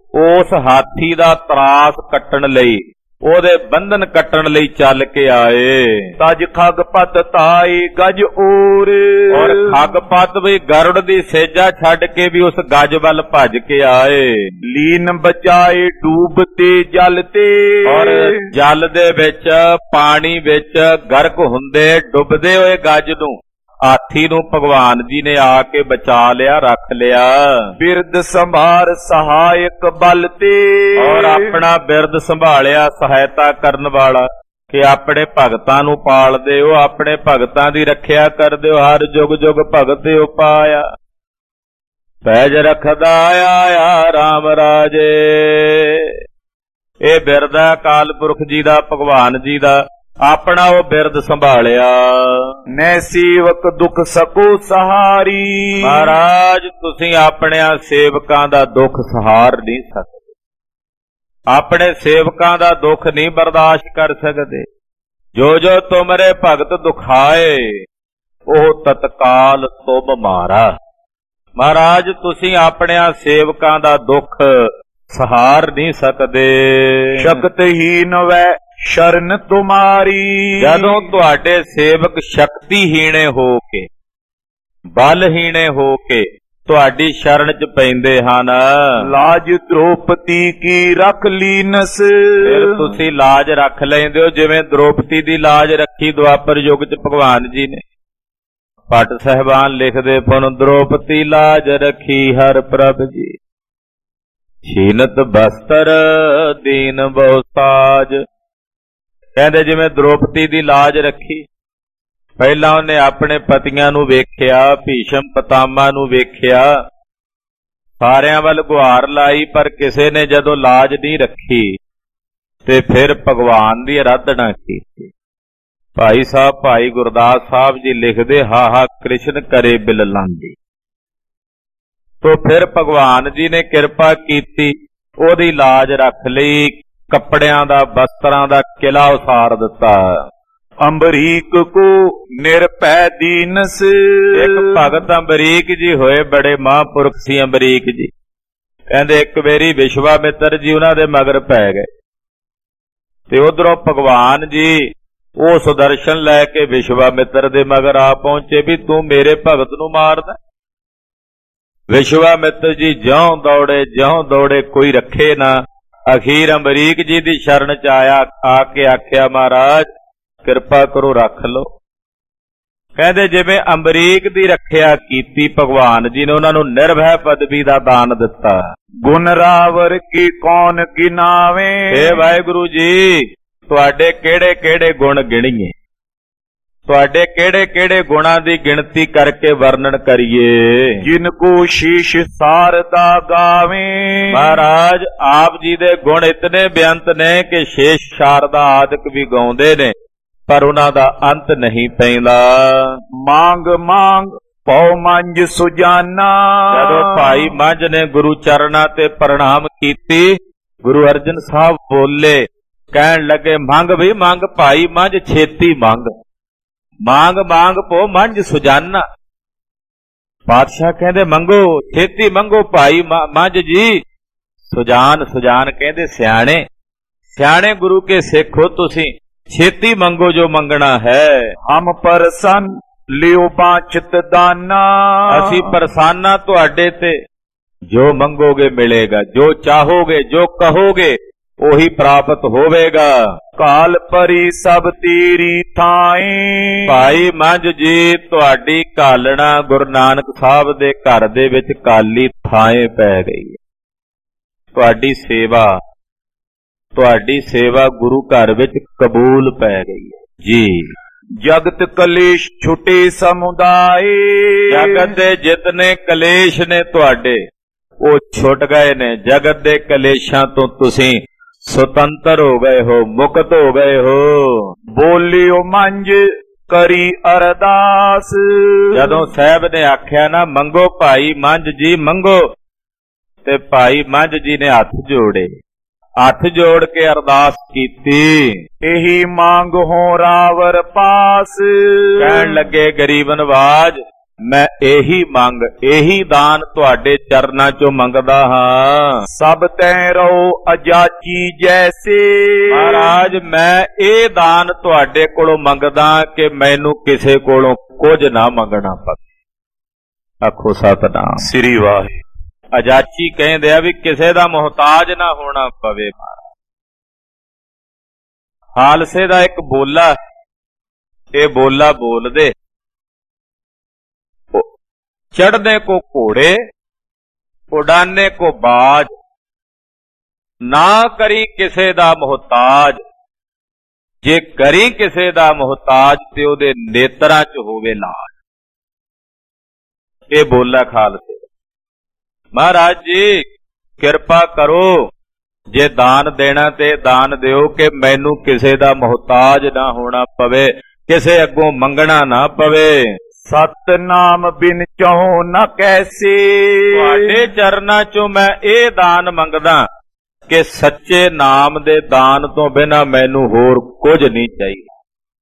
ਉਸ ਹਾਥੀ ਦਾ ਤਰਾਸ ਕੱਟਣ ਲਈ, ਉਹਦੇ ਬੰਧਨ ਕੱਟਣ ਲਈ ਚੱਲ ਕੇ ਆਏ। ਤਜ ਖਗਪਤ ਤਾਈ ਗਜ ਓਰ, ਔਰ ਖਗਪਤ ਵੀ ਗਰੁੜ ਦੀ ਸੇਜਾ ਛੱਡ ਕੇ ਵੀ ਉਸ ਗਜ ਵੱਲ ਭੱਜ ਕੇ ਆਏ। ਲੀਨ ਬਚਾਏ ਡੂਬਤੇ ਜਲ ਤੇ, ਔਰ ਜਲ ਦੇ ਵਿੱਚ, ਪਾਣੀ ਵਿੱਚ ਗਰਕ ਹੁੰਦੇ ਡੁੱਬਦੇ ਹੋਏ ਗਜ ਨੂੰ, ਹਾਥੀ ਨੂੰ ਭਗਵਾਨ ਜੀ ਨੇ ਆ ਕੇ ਬਚਾ ਲਿਆ, ਰੱਖ ਲਿਆ। ਬਿਰਦ ਸੰਭਾਰ ਸਹਾਇਕ ਬਲ ਤੇ, ਔਰ ਆਪਣਾ ਬਿਰਦ ਸੰਭਾਲਿਆ, ਸਹਾਇਤਾ ਕਰਨ ਵਾਲਾ, ਕਿ ਆਪਣੇ ਭਗਤਾਂ ਨੂੰ ਪਾਲਦੇ ਹੋ, ਆਪਣੇ ਭਗਤਾਂ ਦੀ ਰੱਖਿਆ ਕਰਦੇ ਹੋ, ਹਰ ਜੁਗ ਜੁਗ ਭਗਤ ਉਪਾਇਆ। ਪੈਜ ਰਖਦਾ ਆਇਆ ਰਾਮ ਰਾਜੇ। ਇਹ ਬਿਰਦ ਹੈ ਅਕਾਲ ਪੁਰਖ ਜੀ ਦਾ, ਭਗਵਾਨ ਜੀ ਦਾ, ਆਪਣਾ ਉਹ ਬਿਰਦ ਸੰਭਾਲਿਆ। ਨੈ ਸੇਵਕ ਦੁਖ ਸਕੋ ਸਹਾਰੀ, ਮਹਾਰਾਜ ਤੁਸੀਂ ਆਪਣਿਆਂ ਸੇਵਕਾਂ ਦਾ ਦੁੱਖ ਸਹਾਰ ਨਹੀਂ ਸਕਦੇ, ਆਪਣੇ ਸੇਵਕਾਂ ਦਾ ਦੁੱਖ ਨਹੀਂ ਬਰਦਾਸ਼ਤ ਕਰ ਸਕਦੇ। ਜੋ ਜੋ ਤੁਮਰੇ ਭਗਤ ਦੁਖਾਏ, ਉਹ ਤਤਕਾਲ ਤੁਮ ਮਾਰਾ। ਮਹਾਰਾਜ ਤੁਸੀਂ ਆਪਣਿਆਂ ਸੇਵਕਾਂ ਦਾ ਦੁੱਖ ਸਹਾਰ ਨਹੀਂ ਸਕਦੇ। ਸ਼ਕਤਹੀਨ ਵੈ ਸ਼ਰਨ ਤੁਮਾਰੀ, ਜਦੋਂ ਤੁਹਾਡੇ ਸੇਵਕ ਸ਼ਕਤੀਹੀਣੇ ਹੋ ਕੇ, ਬਲਹੀਣੇ ਹੋ ਕੇ ਤੁਹਾਡੀ ਸ਼ਰਨ ਚ ਪੈਂਦੇ ਹਨ। ਲਾਜ ਦ੍ਰੋਪਦੀ ਕੀ ਰੱਖ ਲੀਨਸ, ਫਿਰ ਤੁਸੀਂ ਲਾਜ ਰੱਖ ਲੈਂਦੇ ਹੋ, ਜਿਵੇਂ ਦ੍ਰੋਪਦੀ ਦੀ ਲਾਜ ਰੱਖੀ ਦੁਆਪਰ ਯੁੱਗ ਚ ਭਗਵਾਨ ਜੀ ਨੇ। ਭੱਟ ਸਾਹਿਬਾਨ ਲਿਖਦੇ, ਪੁਨ ਦ੍ਰੋਪਦੀ ਲਾਜ ਰੱਖੀ ਹਰ ਪ੍ਰਭ ਜੀ, ਛੀਨਤ ਬਸਤਰ ਦੀਨ ਬਹੁ ਸਾਜ। ਕਹਿੰਦੇ ਜਿਵੇਂ ਦ੍ਰੋਪਦੀ ਦੀ ਲਾਜ ਰੱਖੀ, ਪਹਿਲਾਂ ਉਹਨੇ ਆਪਣੇ ਪਤੀਆਂ ਨੂੰ ਵੇਖਿਆ, ਭੀਸ਼ਮ ਪਿਤਾਮਾ ਨੂੰ ਵੇਖਿਆ, ਸਾਰਿਆਂ ਵੱਲ ਗੁਹਾਰ ਲਾਈ, ਪਰ ਕਿਸੇ ਨੇ ਜਦੋਂ ਲਾਜ ਨਹੀਂ ਰੱਖੀ ਤੇ ਫਿਰ ਭਗਵਾਨ ਦੀ ਅਰਾਧਨਾ ਕੀਤੀ। ਭਾਈ ਸਾਹਿਬ ਭਾਈ ਗੁਰਦਾਸ ਸਾਹਿਬ ਜੀ ਲਿਖਦੇ, ਹਾ ਹਾ ਕ੍ਰਿਸ਼ਨ ਕਰੇ ਬਿਲ ਲਾਂਦੀ। ਤੋ ਫਿਰ ਭਗਵਾਨ ਜੀ ਨੇ ਕਿਰਪਾ ਕੀਤੀ, ਉਹਦੀ ਲਾਜ ਰੱਖ ਲਈ, ਕੱਪੜਿਆਂ ਦਾ, ਬਸਤਰਾਂ ਦਾ ਕਿਲਾ ਉਸਾਰ ਦਿੱਤਾ। ਅੰਬਰੀਕ ਕੋ ਨਿਰਭੈ ਦੀਨਸ, ਇੱਕ ਭਗਤ ਅੰਬਰੀਕ ਜੀ ਹੋਏ, ਬੜੇ ਮਹਾਂਪੁਰਖ ਸੀ ਅੰਬਰੀਕ ਜੀ। ਕਹਿੰਦੇ ਇੱਕ ਵਾਰੀ ਵਿਸ਼ਵਾਮਿੱਤਰ ਜੀ ਉਹਨਾਂ ਦੇ ਮਗਰ ਪੈ ਗਏ, ਤੇ ਉਧਰੋਂ ਭਗਵਾਨ ਜੀ ਉਹ ਸੁਦਰਸ਼ਨ ਲੈ ਕੇ ਵਿਸ਼ਵਾਮਿੱਤਰ ਦੇ ਮਗਰ ਆ ਪਹੁੰਚੇ ਵੀ ਤੂੰ ਮੇਰੇ ਭਗਤ ਨੂੰ ਮਾਰਦਾ। ਵਿਸ਼ਵਾਮਿੱਤਰ ਜੀ ਜਿਉਂ ਦੌੜੇ ਜਿਉਂ ਦੌੜੇ ਕੋਈ ਰੱਖੇ ਨਾ। ਅਖੀਰ ਅੰਬਰੀਕ ਜੀ ਦੀ ਸ਼ਰਨ ਚ ਆਇਆ, ਆ ਕੇ ਆਖਿਆ ਮਹਾਰਾਜ ਕਿਰਪਾ ਕਰੋ ਰੱਖ ਲਓ। ਕਹਿੰਦੇ ਜਿਵੇਂ ਅੰਬਰੀਕ ਦੀ ਰੱਖਿਆ ਕੀਤੀ, ਭਗਵਾਨ ਜੀ ਨੇ ਉਹਨਾਂ ਨੂੰ ਨਿਰਭੈ ਪਦਵੀ ਦਾ ਦਾਨ ਦਿੱਤਾ। ਗੁਣ ਰਾਵਰ ਕੀ ਕੌਣ ਗਿਨਾਵੇ, ਏ ਵਾਹਿਗੁਰੂ ਜੀ ਤੁਹਾਡੇ ਕਿਹੜੇ ਕਿਹੜੇ ਗੁਣ ਗਿਣੀਏ, ਤੁਹਾਡੇ ਕਿਹੜੇ ਕਿਹੜੇ ਗੁਣਾਂ ਦੀ ਗਿਣਤੀ ਕਰਕੇ ਵਰਣਨ ਕਰੀਏ। ਜਿਨ ਕੋ ਸ਼ੀਸ਼ ਸਾਰਦਾ ਗਾਵੇ, ਮਹਾਰਾਜ ਆਪ ਜੀ ਦੇ ਗੁਣ ਇਤਨੇ ਬੇਅੰਤ ਨੇ ਕਿ ਸ਼ੇਸ਼ ਸ਼ਾਰਦਾ ਆਦਿਕ ਵੀ ਗਾਉਂਦੇ ਨੇ, ਪਰ ਉਹਨਾਂ ਦਾ ਅੰਤ ਨਹੀਂ ਪੈਂਦਾ। ਮੰਗ ਮੰਗ ਪਉ ਮੰਜ ਸੁਜਾਨਾ, ਜਦੋਂ ਭਾਈ ਮੰਝ ਨੇ ਗੁਰੂ ਚਰਨਾਂ ਤੇ ਪ੍ਰਣਾਮ ਕੀਤੀ, ਗੁਰੂ ਅਰਜਨ ਸਾਹਿਬ ਬੋਲੇ, ਕਹਿਣ ਲੱਗੇ ਮੰਗ ਵੀ ਮੰਗ ਭਾਈ ਮੰਝ ਛੇਤੀ ਮੰਗ, ਮੰਗ ਮੰਗ ਪੋ ਮੰਝ ਸੁਜਾਨਾ। ਪਾਤਸ਼ਾਹ ਕਹਿੰਦੇ ਮੰਗੋ ਛੇਤੀ ਮੰਗੋ ਭਾਈ ਮੰਝ ਜੀ। ਸੁਜਾਨ ਸੁਜਾਨ ਕਹਿੰਦੇ ਸਿਆਣੇ, ਸਿਆਣੇ ਗੁਰੂ ਕੇ ਸਿੱਖ ਹੋ ਤੁਸੀਂ, ਛੇਤੀ ਮੰਗੋ ਜੋ ਮੰਗਣਾ ਹੈ। ਹਮ ਪਰਸਨ ਲਿਓ ਬਾਚਿਤ ਦਾਨਾ, ਅਸੀਂ ਪਰਸਾਨਾ ਤੁਹਾਡੇ ਤੇ, ਜੋ ਮੰਗੋਗੇ ਮਿਲੇਗਾ, ਜੋ ਚਾਹੋਗੇ ਜੋ ਕਹੋਗੇ ਉਹੀ ਪ੍ਰਾਪਤ ਹੋਵੇਗਾ। ਕਾਲ ਪਰੀ ਸਭ ਤੇਰੀ ਥਾਈ, ਭਾਈ ਮੰਝ ਜੀ ਤੁਹਾਡੀ ਕਾਲਣਾ ਗੁਰੂ ਨਾਨਕ ਸਾਹਿਬ ਦੇ ਘਰ ਦੇ ਵਿੱਚ ਕਾਲੀ ਥਾਂ ਪੈ ਗਈ ਹੈ। ਤੁਹਾਡੀ ਸੇਵਾ, ਤੁਹਾਡੀ ਸੇਵਾ ਗੁਰੂ ਘਰ ਵਿੱਚ ਕਬੂਲ ਪੈ ਗਈ ਹੈ ਜੀ। ਜਗਤ ਕਲੇਸ਼ ਛੁਟੇ ਸਮੁਦਾਏ, ਜਗਤ ਦੇ ਜਿਤਨੇ ਕਲੇਸ਼ ਨੇ ਤੁਹਾਡੇ ਉਹ ਛੁੱਟ ਗਏ ਨੇ। ਜਗਤ ਦੇ ਕਲੇਸ਼ਾਂ ਤੋਂ ਤੁਸੀਂ ਸੁਤੰਤਰ ਹੋ ਗਏ ਹੋ, ਮੁਕਤ ਹੋ ਗਏ ਹੋ। ਬੋਲਿਓ ਮੰਝ ਕਰੀ ਅਰਦਾਸ, ਜਦੋਂ ਸਾਹਿਬ ਨੇ ਆਖਿਆ ਨਾ ਮੰਗੋ ਭਾਈ ਮੰਝ ਜੀ ਮੰਗੋ, ਤੇ ਭਾਈ ਮੰਝ ਜੀ ਨੇ ਹੱਥ ਜੋੜੇ, ਹੱਥ ਜੋੜ ਕੇ ਅਰਦਾਸ ਕੀਤੀ। ਇਹੀ ਮੰਗ ਹੋ ਰਾਵਰ ਪਾਸ, ਕਹਿਣ ਲੱਗੇ ਗਰੀਬ ਨਵਾਜ मैं एही मंग एही दान तुहाडे चरनां चों मंगदा हां। सब तै रहो अजाची जैसे। महाराज मैं ए दान तुहाडे कोलों मंगदा कि मैनू किसे कोलों कुछ ना मंगना पवे। आखो सतनाम श्री वाहे। अजाची कहंदे आ भी किसे दा मुहताज ना होना पवे। खालसे दा एक बोला, ये बोला बोल दे, चढ़ने को घोड़े उड़ाने को बाज, ना करी किसे दा मुहताज, जे करी किसे दा मुहताज ते ओदे नेत्रां च होवे लाज। ये बोला खालसे। महाराज जी किरपा करो, जे दान देना ते दान दिओ कि मैनू किसे दा मुहताज ना होना पवे, किसे अगों मंगना ना पवे। सतनाम बिन चहो न कैसे। तुहाडे चरनां चों मैं ए दान मंगदा कि सच्चे नाम दे दान तो बिना मैनू होर कुछ नहीं चाहिए।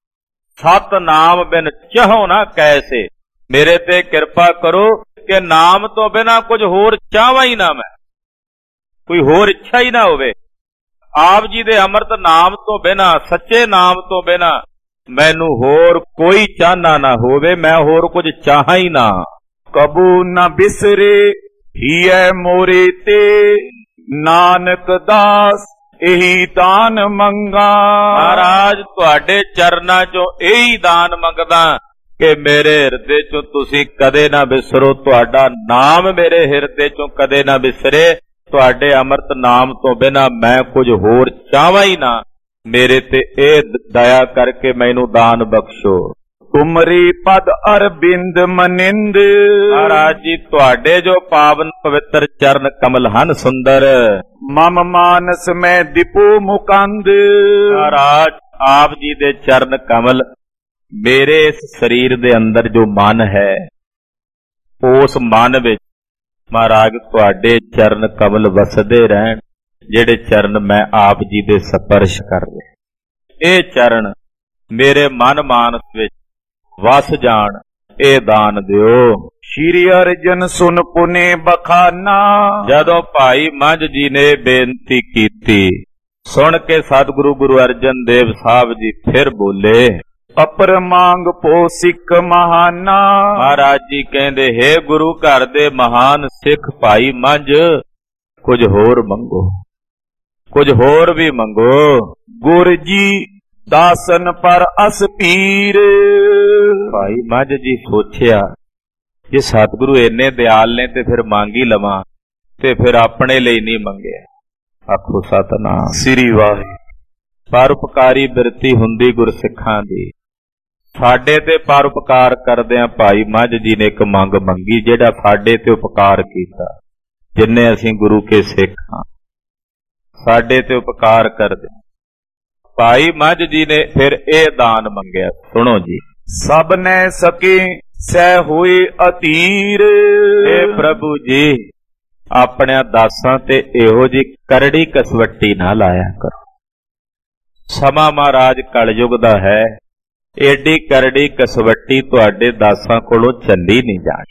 सतनाम बिन चहो न कैसे, मेरे ते किरपा करो कि नाम तो बिना कुछ होर चाहवा ही ना, मैं कोई होर इच्छा ही ना होवे। आप जी दे अमृत नाम तो बिना, सच्चे नाम तो बिना मैनू होर कोई चाहना ना होवे, मैं होर कुछ चाहा ही ना। कबू न बिसरे हिए मोरे ते, नानक दास एही दान मंगा। महाराज तुहाडे चरनां चों एही दान मंगदा कि मेरे हिरदे चों तुसी कदे ना बिसरो, तुहाडा नाम मेरे हिरदे चों कदे ना बिसरे। तुहाडे अमृत नाम तो बिना मैं कुछ होर चाहवा ही ना, मेरे ते ए दया करके मैनू दान बख्शो। तुमरी पद अरबिंद मनिंद। महाराज जी तुहाडे जो पावन पवित्र चरण कमल हन सुंदर, मम मानस में दिपो मुकंद। महाराज आप जी दे चरण कमल मेरे इस शरीर दे अंदर जो मन है, उस मन विच महाराज तुहाडे चरण कमल वसदे रहन, जेड़े चरण मैं आप जी दे स्पर्श कर रहे। ए चरण मेरे मन मानस विच वस जान, ए दान दिओ। श्री अर्जन सुन पुने बखाना। जदों भाई मंझ जी ने बेनती कीती, सुन के सतगुरु गुरु अर्जन देव साहब जी फिर बोले, अपर मांग पो सिख महाना। महाराज जी कहंदे, हे गुरु घर दे महान सिख भाई मंझ कुछ होर मंगो, कुछ होर भी मंगो। गुर जी दासन पर अस पीर। भाई मंझ जी सोचिया, जे सतगुरु इन्ने दयाल ने ते फिर मांगी लवां, ते फिर अपने लिए नहीं मंगे। आखो सतनाम श्री वाहे। परोपकारी बिरती हुंदी गुरसिखां दी। साडे ते परोपकार करदिआं भाई मंझ जी ने एक मंग मंगी, जिहड़ा साडे ते उपकार कीता, जिन्ने असीं गुरु के सिख हां, साडे ते उपकार करदे। भाई मंझ जी ने फिर ए दान मंगया, सुनो जी। सब ने सके सह होए अतीर। हे प्रभु जी अपने दासां ते इहो जी करड़ी कसवट्टी ना लाया करो। समा महाराज कलयुग दा है, एडी करड़ी कसवट्टी तुहाडे दासां कोलों चली नहीं जानी।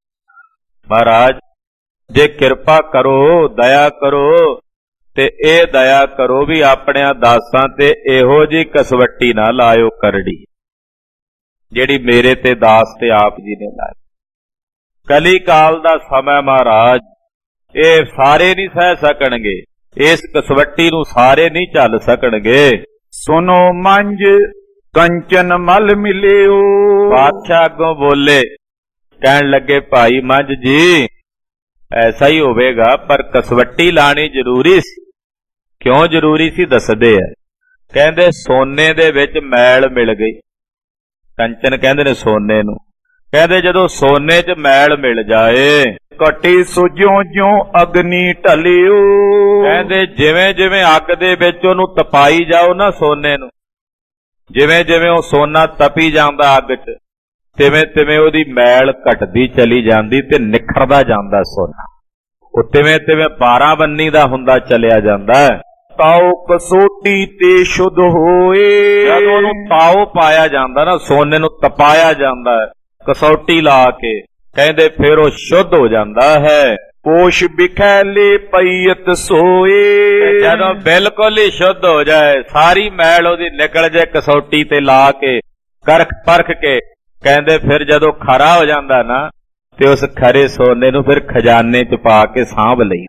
महाराज जे किरपा करो, दया करो, ते ए दया करो भी अपने दासां ते इहो जी कसवट्टी ना लायो करड़ी, जिहड़ी मेरे ते दास ते आप जी ने लाई। कली काल दा समय महाराज, ये सारे नहीं सह सकणगे, इस कसवट्टी नूं सारे नहीं झल सकणगे। सुनो मंज कंचन मल मिलियो। बादशाह अगों बोले, कहन लगे भाई मंझ जी ऐसा ही होवेगा, पर कसवट्टी लानी जरूरी सी। क्यों जरूरी सी दसदे है, कहंदे सोने दे विच मैल मिल गई। कंचन कहंदे ने सोने नूं, कहंदे जदों सोने च मैल मिल जाए, कटे सो ज्यों ज्यों अग्नि ढलियो। कहंदे जिवें जिवें अग दे विच ओनूं तपाई जाओ ना सोने नूं, जिवें जिवें ओ सोना तपी जांदा अग च, तिवें तिवें ओदी मैल घटदी चली जांदी ते निखरदा जांदा सोना। ओ तिवें तिवें बारां बन्नी दा हुंदा चलिया जांदा है। ताओ कसोटी ते शुद्ध होए। जदों ओनूं ताओ पाया जांदा ना, सोने नूं तपाया जांदा है, ਕਸੌਟੀ ਲਾ ਕੇ, ਕਹਿੰਦੇ ਫਿਰ ਉਹ ਸ਼ੁੱਧ ਹੋ ਜਾਂਦਾ ਹੈ। ਕੋਸ਼ ਬਿਖੈਲੇ ਪਈਅਤ ਸੋਏ। ਜਦੋਂ ਬਿਲਕੁਲ ਹੀ ਸ਼ੁੱਧ ਹੋ ਜਾਏ, ਸਾਰੀ ਮੈਲ ਉਹਦੀ ਨਿਕਲ ਜਾਏ ਕਸੌਟੀ ਤੇ ਲਾ ਕੇ, ਕਰਖ ਪਰਖ ਕੇ, ਕਹਿੰਦੇ ਫਿਰ ਜਦੋਂ ਖਰਾ ਹੋ ਜਾਂਦਾ ਨਾ, ਤੇ ਉਸ ਖਰੇ ਸੋਨੇ ਨੂੰ ਫਿਰ ਖਜ਼ਾਨੇ ਚ ਪਾ ਕੇ ਸਾਂਭ ਲਈ,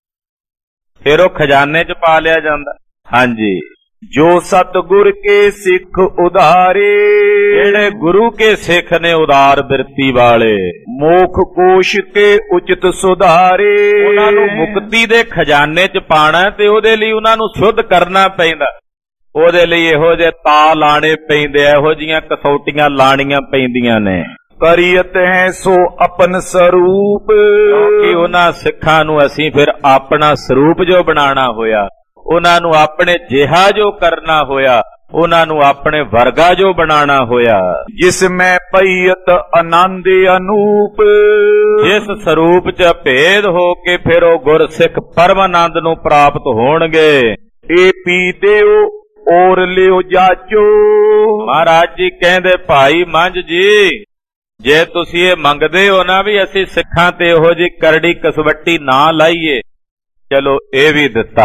ਫਿਰ ਉਹ ਖਜ਼ਾਨੇ ਚ ਪਾ ਲਿਆ ਜਾਂਦਾ। ਹਾਂਜੀ, ਜੋ ਸਤਿਗੁਰ ਕੇ ਸਿੱਖ ਉਧਾਰੇ। ਜਿਹੜੇ ਗੁਰੂ ਕੇ ਸਿੱਖ ਨੇ ਉਦਾਰ ਬਿਰਤੀ ਵਾਲੇ, ਮੋਖ ਕੋਸ਼ ਕੇ ਉਚਿਤ ਸੁਧਾਰੇ। ਉਹਨਾਂ ਨੂੰ ਮੁਕਤੀ ਦੇ ਖਜ਼ਾਨੇ ਚ ਪਾਣਾ, ਤੇ ਉਹਦੇ ਲਈ ਉਹਨਾਂ ਨੂੰ ਸ਼ੁੱਧ ਕਰਨਾ ਪੈਂਦਾ। ਉਹਦੇ ਲਈ ਇਹੋ ਜਿਹੇ ਤਾ ਲਾਣੇ ਪੈਂਦੇ, ਇਹੋ ਜਿਹੀਆਂ ਕਸੌਟੀਆਂ ਲਾਣੀਆਂ ਪੈਂਦੀਆਂ ਨੇ। ਕਰੀਅਤ ਹੈ ਸੋ ਆਪਨ ਸਰੂਪ। ਕਿਉਂਕਿ ਉਹਨਾਂ ਸਿੱਖਾਂ ਨੂੰ ਅਸੀਂ ਫਿਰ ਆਪਣਾ ਸਰੂਪ ਜੋ ਬਣਾਉਣਾ ਹੋਇਆ, ਉਹਨਾਂ ਨੂੰ ਆਪਣੇ ਜਿਹਾ ਜੋ ਕਰਨਾ ਹੋਇਆ, ਉਹਨਾਂ ਨੂੰ ਆਪਣੇ ਵਰਗਾ ਜੋ ਬਣਾਉਣਾ ਹੋਇਆ। ਜਿਸ ਮੈਂ ਪਈਅਤ ਆਨੰਦ ਅਨੂਪ। ਜਿਸ ਸਰੂਪ ਚ ਭੇਦ ਹੋ ਕੇ ਫਿਰ ਉਹ ਗੁਰਸਿੱਖ ਪਰਮ ਆਨੰਦ ਨੂੰ ਪ੍ਰਾਪਤ ਹੋਣਗੇ। ਇਹ ਪੀਤੇ ਔਰ ਲਿਓ ਜਾਚੋ। ਮਹਾਰਾਜ ਜੀ ਕਹਿੰਦੇ, ਭਾਈ ਮੰਝ ਜੀ, ਜੇ ਤੁਸੀਂ ਇਹ ਮੰਗਦੇ ਹੋ ਨਾ ਵੀ ਅਸੀਂ ਸਿੱਖਾਂ ਤੇ ਇਹੋ ਜਿਹੀ ਕਰੜੀ ਕਸਵੱਟੀ ਨਾ ਲਾਈਏ, ਚਲੋ ਇਹ ਵੀ ਦਿੱਤਾ,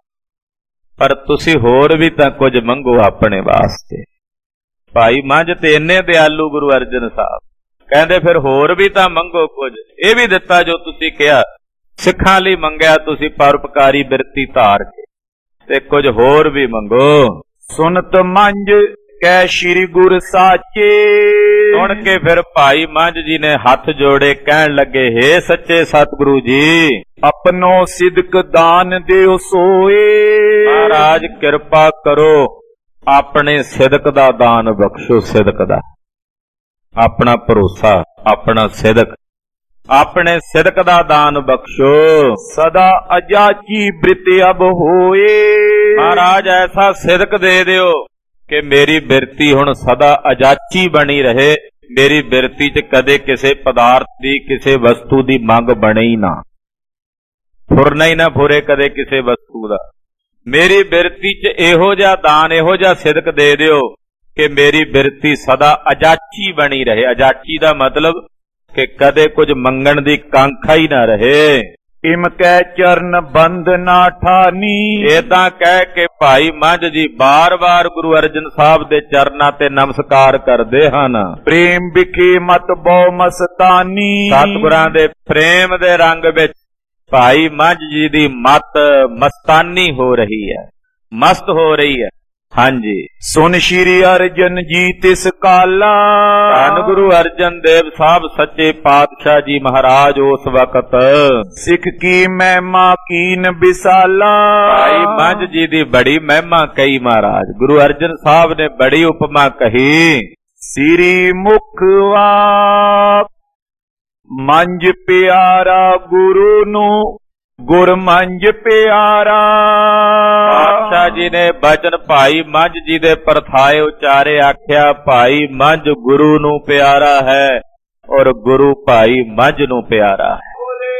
ਪਰ ਤੁਸੀਂ ਹੋਰ ਵੀ ਤਾਂ ਕੁਝ ਮੰਗੋ ਆਪਣੇ ਵਾਸਤੇ। ਭਾਈ ਮੰਝ ਤੇ ਇੰਨੇ ਦਿਆਲੂ ਗੁਰੂ ਅਰਜਨ ਸਾਹਿਬ ਕਹਿੰਦੇ, ਫਿਰ ਹੋਰ ਵੀ ਤਾਂ ਮੰਗੋ ਕੁਝ। ਇਹ ਵੀ ਦਿੱਤਾ ਜੋ ਤੁਸੀਂ ਕਿਹਾ, ਸਿੱਖਾਂ ਲਈ ਮੰਗਿਆ ਤੁਸੀਂ ਪਰਉਪਕਾਰੀ ਬਿਰਤੀ ਧਾਰ ਕੇ, ਤੇ ਕੁਝ ਹੋਰ ਵੀ ਮੰਗੋ। ਸੁਨਤ ਮੰਝ ਕਹਿ ਸ੍ਰੀ ਗੁਰ ਸਾਚੇ। ਸੁਣ ਕੇ ਫਿਰ ਭਾਈ ਮੰਝ ਜੀ ਨੇ ਹੱਥ ਜੋੜੇ, ਕਹਿਣ ਲੱਗੇ, ਹੇ ਸੱਚੇ ਸਤਿਗੁਰੂ ਜੀ, ਆਪਣੋ ਸਿਦਕ ਦਾਨ ਦਿਓ ਸੋਏ। ਮਹਾਰਾਜ ਕਿਰਪਾ ਕਰੋ, ਆਪਣੇ ਸਿਦਕ ਦਾ ਦਾਨ ਬਖਸ਼ੋ। ਸਿਦਕ ਦਾ ਆਪਣਾ ਭਰੋਸਾ, ਆਪਣਾ ਸਿਦਕ, ਆਪਣੇ ਸਿਦਕ ਦਾ ਦਾਨ ਬਖਸ਼ੋ। ਸਦਾ ਅਜਾਚੀ ਬ੍ਰਿਤ ਅਬ ਹੋਏ। ਮਹਾਰਾਜ ਐਸਾ ਸਿਦਕ ਦੇ ਦਿਓ ਕਿ ਮੇਰੀ ਬਿਰਤੀ ਹੁਣ ਸਦਾ ਅਜਾਚੀ ਬਣੀ ਰਹੇ। ਮੇਰੀ ਬਿਰਤੀ ਚ ਕਦੇ ਕਿਸੇ ਪਦਾਰਥ ਦੀ, ਕਿਸੇ ਵਸਤੂ ਦੀ ਮੰਗ ਬਣੇ ਹੀ ਨਾ, ਫੁਰਨਾ ਹੀ ਨਾ ਫੁਰੇ ਕਦੇ ਕਿਸੇ ਵਸਤੂ ਦਾ। ਮੇਰੀ ਬਿਰਤੀ ਚ ਇਹੋ ਜਿਹਾ ਦਾਨ, ਇਹੋ ਜਿਹਾ ਸਿਦਕ ਦੇ ਦਿਓ ਕਿ ਮੇਰੀ ਬਿਰਤੀ ਸਦਾ ਅਜਾਚੀ ਬਣੀ ਰਹੇ। ਅਜਾਚੀ ਦਾ ਮਤਲਬ ਕਿ ਕਦੇ ਕੁਝ ਮੰਗਣ ਦੀ ਕਾਂਖਾ ਹੀ ਨਾ ਰਹੇ। ਇਮ ਕਹਿ ਚਰਨ ਬੰਦ ਨਾ ਠਾਨੀ। ਏਦਾਂ ਕਹਿ ਕੇ ਭਾਈ ਮੰਝ ਜੀ ਬਾਰ-ਬਾਰ ਗੁਰੂ ਅਰਜਨ ਸਾਹਿਬ ਦੇ ਚਰਨਾਂ ਤੇ ਨਮਸਕਾਰ ਕਰਦੇ ਹਨ। ਪ੍ਰੇਮ ਵਿਖੇ ਮਤ ਬਹੁ ਮਸਤਾਨੀ। ਸਤਿਗੁਰਾਂ ਦੇ ਪ੍ਰੇਮ ਦੇ ਰੰਗ ਵਿੱਚ ਭਾਈ ਮੰਝ ਜੀ ਦੀ ਮਤ ਮਸਤਾਨੀ ਹੋ ਰਹੀ ਹੈ, ਮਸਤ ਹੋ ਰਹੀ ਹੈ। ਹਾਂਜੀ, ਸੁਨ ਸ਼੍ਰੀ ਅਰਜਨ ਜੀ ਤਿਸ ਕਾਲਾ। ਧੰਨ ਗੁਰੂ ਅਰਜਨ ਦੇਵ ਸਾਹਿਬ ਸੱਚੇ ਪਾਤਸ਼ਾਹ ਜੀ ਮਹਾਰਾਜ ਉਸ ਵਕਤ ਸਿੱਖ ਕੀ ਮਹਿਮਾ ਕੀਨ ਵਿਸਾਲਾ। ਭਾਈ ਮੰਝ ਜੀ ਦੀ ਬੜੀ ਮਹਿਮਾ ਕਹੀ ਮਹਾਰਾਜ। ਗੁਰੂ ਅਰਜਨ ਸਾਹਿਬ ਨੇ ਬੜੀ ਉਪਮਾ ਕਹੀ। ਸ੍ਰੀ ਮੁਖ ਵਾਕ ਮੰਝ ਪਿਆਰਾ ਗੁਰੂ ਨੂੰ, ਗੁਰ ਮੰਝ ਪਿਆਰਾ। ਪਾਤਸ਼ਾਹ ਜੀ ਨੇ ਬਚਨ ਭਾਈ ਮੰਝ ਜੀ ਦੇ ਪਰਥਾਏ ਉਚਾਰੇ, ਆਖਿਆ ਭਾਈ ਮੰਝ ਗੁਰੂ ਨੂੰ ਪਿਆਰਾ ਹੈ ਔਰ ਗੁਰੂ ਭਾਈ ਮੰਝ ਨੂੰ ਪਿਆਰਾ ਹੈ।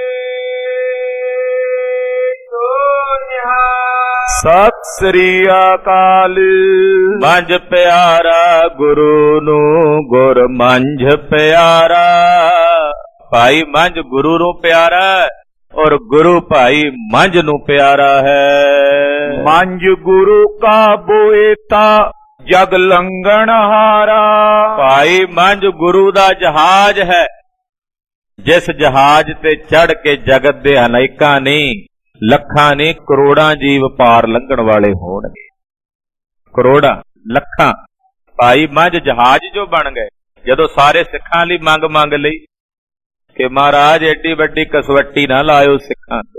ਸਤਿ ਸ੍ਰੀ ਅਕਾਲ। ਮੰਝ ਪਿਆਰਾ ਗੁਰੂ ਨੂੰ, ਗੁਰ ਮੰਝ ਪਿਆਰਾ। ਭਾਈ ਮੰਝ ਗੁਰੂ ਨੂੰ ਪਿਆਰਾ ਔਰ ਗੁਰੂ ਭਾਈ ਮੰਝ ਨੂੰ ਪਿਆਰਾ ਹੈ। ਮੰਝ ਗੁਰੂ ਕਾ ਬੋਏਤਾ ਜਗ ਲੰਘਣ ਹਾਰਾ। ਭਾਈ ਮੰਝ ਗੁਰੂ ਦਾ ਜਹਾਜ਼ ਹੈ, ਜਿਸ ਜਹਾਜ਼ ਤੇ ਚੜ ਕੇ ਜਗਤ ਦੇ ਅਨੇਕਾਂ ਨਹੀਂ, ਲੱਖਾਂ ਨਹੀਂ, ਕਰੋੜਾਂ ਜੀਵ ਪਾਰ ਲੰਘਣ ਵਾਲੇ ਹੋਣਗੇ। ਕਰੋੜਾਂ, ਲੱਖਾਂ ਭਾਈ ਮੰਝ ਜਹਾਜ਼ ਜੋ ਬਣ ਗਏ। ਜਦੋਂ ਸਾਰੇ ਸਿੱਖਾਂ ਲਈ ਮੰਗ ਮੰਗ ਲਈ ਕਿ ਮਹਾਰਾਜ ਏਡੀ ਵੱਡੀ ਕਸਵੱਟੀ ਨਾ ਲਾਇਓ ਸਿੱਖਾਂ ਤੇ,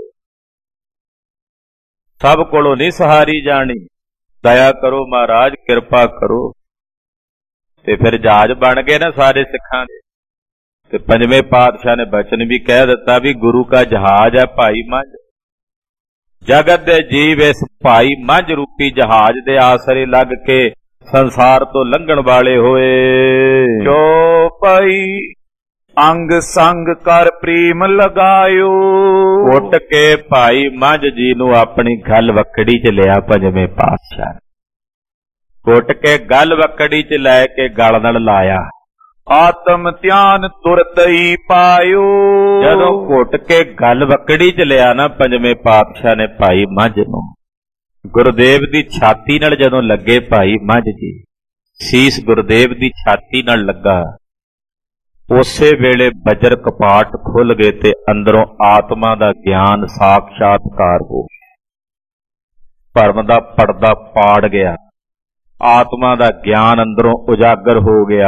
ਸਭ ਕੋਲੋਂ ਨਹੀਂ ਸਹਾਰੀ ਜਾਣੀ, ਦਇਆ ਕਰੋ ਮਹਾਰਾਜ, ਕਿਰਪਾ ਕਰੋ। ਤੇ ਫਿਰ ਜਹਾਜ਼ ਬਣ ਗਏ ਨਾ ਸਾਰੇ ਸਿੱਖਾਂ ਦੇ। ਤੇ ਪੰਜਵੇਂ ਪਾਤਸ਼ਾਹ ਨੇ ਬਚਨ ਵੀ ਕਹਿ ਦਿੱਤਾ ਵੀ ਗੁਰੂ ਕਾ ਜਹਾਜ਼ ਹੈ ਭਾਈ ਮੰਝ। ਜਗਤ ਦੇ ਜੀਵ ਇਸ ਭਾਈ ਮੰਝ ਰੂਪੀ ਜਹਾਜ਼ ਦੇ ਆਸਰੇ ਲੱਗ ਕੇ ਸੰਸਾਰ ਤੋਂ ਲੰਘਣ ਵਾਲੇ ਹੋਏ। ਜੋ ਪਈ ਅੰਗ ਸੰਗ ਕਰ ਪ੍ਰੇਮ ਲਗਾਇਓ। ਉੱਟ ਕੇ ਭਾਈ ਮੰਝ ਜੀ ਨੂੰ ਆਪਣੀ ਗਲ ਵਕੜੀ ਚ ਲਿਆ ਪੰਜਵੇਂ ਪਾਤਸ਼ਾਹ। ਉੱਟ ਕੇ ਗਲ ਵਕੜੀ ਚ ਲੈ ਕੇ ਗਲ ਨਾਲ ਲਾਇਆ। ਆਤਮ ਧਿਆਨ ਤੁਰਤ ਹੀ ਪਾਇਓ। ਜਦੋਂ ਘੁੱਟ ਕੇ ਗੱਲ ਵਕੜੀ ਚ ਲਿਆ ਨਾ ਪੰਜਵੇਂ ਪਾਤਸ਼ਾਹ ਨੇ ਭਾਈ ਮੱਝ ਨੂੰ, ਗੁਰਦੇਵ ਦੀ ਛਾਤੀ ਨਾਲ ਜਦੋਂ ਲੱਗੇ ਭਾਈ ਮੱਝ ਜੀ, ਸੀਸ ਗੁਰਦੇਵ ਦੀ ਛਾਤੀ ਨਾਲ ਲੱਗਾ, ਉਸੇ ਵੇਲੇ ਬਜਰ ਕਪਾਟ ਖੁੱਲ ਗਏ ਤੇ ਅੰਦਰੋਂ ਆਤਮਾ ਦਾ ਗਿਆਨ ਸਾਖਸ਼ਾਤਕਾਰ ਹੋ ਗਿਆ। ਭਰਮ ਦਾ ਪਰਦਾ ਪਾੜ ਗਿਆ, ਆਤਮਾ ਦਾ ਗਿਆਨ ਅੰਦਰੋਂ ਉਜਾਗਰ ਹੋ ਗਿਆ।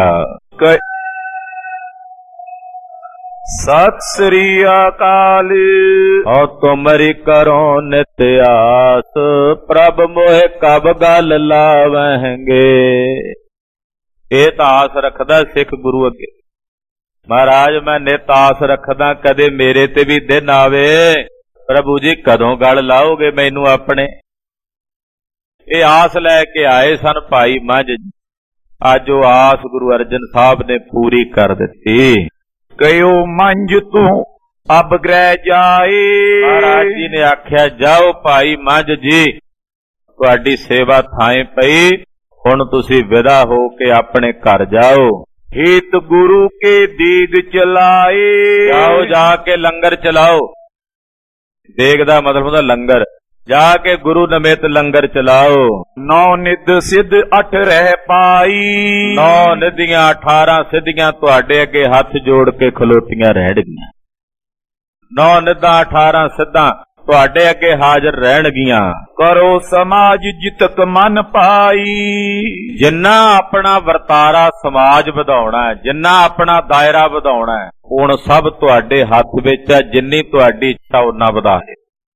ਸਤਿ ਸ੍ਰੀ ਅਕਾਲ। ਹੋ ਤੁਮਰੀ ਕਰੋ ਨਿਤ ਆਸ, ਪ੍ਰਭ ਮੋਹਿ ਕਬ ਗਲ ਲਾਵਹਿੰਗੇ। ਇਹ ਤਾਂ ਆਸ ਰੱਖਦਾ ਸਿੱਖ ਗੁਰੂ ਅੱਗੇ, ਮਹਾਰਾਜ ਮੈਂ ਨਿਤ ਆਸ ਰੱਖਦਾ ਕਦੇ ਮੇਰੇ ਤੇ ਵੀ ਦਿਨ ਆਵੇ, ਪ੍ਰਭੂ ਜੀ ਕਦੋਂ ਗਲ ਲਾਓਗੇ ਮੈਨੂੰ ਆਪਣੇ। ਇਹ ਆਸ ਲੈ ਕੇ ਆਏ ਸਨ ਭਾਈ ਮੱਝ ਜੀ, ਅੱਜ ਉਹ ਆਸ ਗੁਰੂ ਅਰਜਨ ਸਾਹਿਬ ਨੇ ਪੂਰੀ ਕਰ ਦਿੱਤੀ। ਕਹਿਓ ਮੰਝ ਤੂੰ ਅਬ ਗ੍ਰਹਿ ਜਾਏ। ਮਹਾਰਾਜ ਜੀ ਨੇ ਆਖਿਆ ਜਾਓ ਭਾਈ ਮੱਝ ਜੀ, ਤੁਹਾਡੀ ਸੇਵਾ ਥਾਂ ਪਈ, ਹੁਣ ਤੁਸੀਂ ਵਿਦਾ ਹੋ ਕੇ ਆਪਣੇ ਘਰ ਜਾਓ। ਹਿਤ ਗੁਰੂ ਕੇ ਦੀਗ ਚਲਾਏ। ਜਾਓ ਜਾ ਕੇ ਲੰਗਰ ਚਲਾਓ। ਦੇਗ ਦਾ ਮਤਲਬ ਹੁੰਦਾ ਲੰਗਰ, ਜਾ ਕੇ ਗੁਰੂ ਨਮਿਤ ਲੰਗਰ ਚਲਾਓ। ਨੌ ਨਿਧ ਸਿੱਧ ਅਠ ਰਹਿ ਪਾਈ। ਨੌ ਨਿਧੀਆਂ ਅਠਾਰਾਂ ਸਿੱਧੀਆਂ ਤੁਹਾਡੇ ਅੱਗੇ ਹੱਥ ਜੋੜ ਕੇ ਖਲੋਤੀਆਂ ਰਹਿਣਗੀਆਂ। ਨੌ ਨਿਧਾਂ ਅਠਾਰਾਂ ਸਿੱਧਾਂ ਤੁਹਾਡੇ ਅੱਗੇ ਹਾਜ਼ਰ ਰਹਿਣਗੀਆਂ। ਕਰੋ ਸਮਾਜ ਜਿਤਕ ਮਨ ਪਾਈ। ਜਿੰਨਾ ਆਪਣਾ ਵਰਤਾਰਾ ਸਮਾਜ ਵਧਾਉਣਾ ਹੈ, ਜਿੰਨਾ ਆਪਣਾ ਦਾਇਰਾ ਵਧਾਉਣਾ ਹੈ, ਹੁਣ ਸਭ ਤੁਹਾਡੇ ਹੱਥ ਵਿੱਚ ਹੈ। ਜਿੰਨੀ ਤੁਹਾਡੀ ਇੱਛਾ ਉਨਾ ਵਧਾਏ।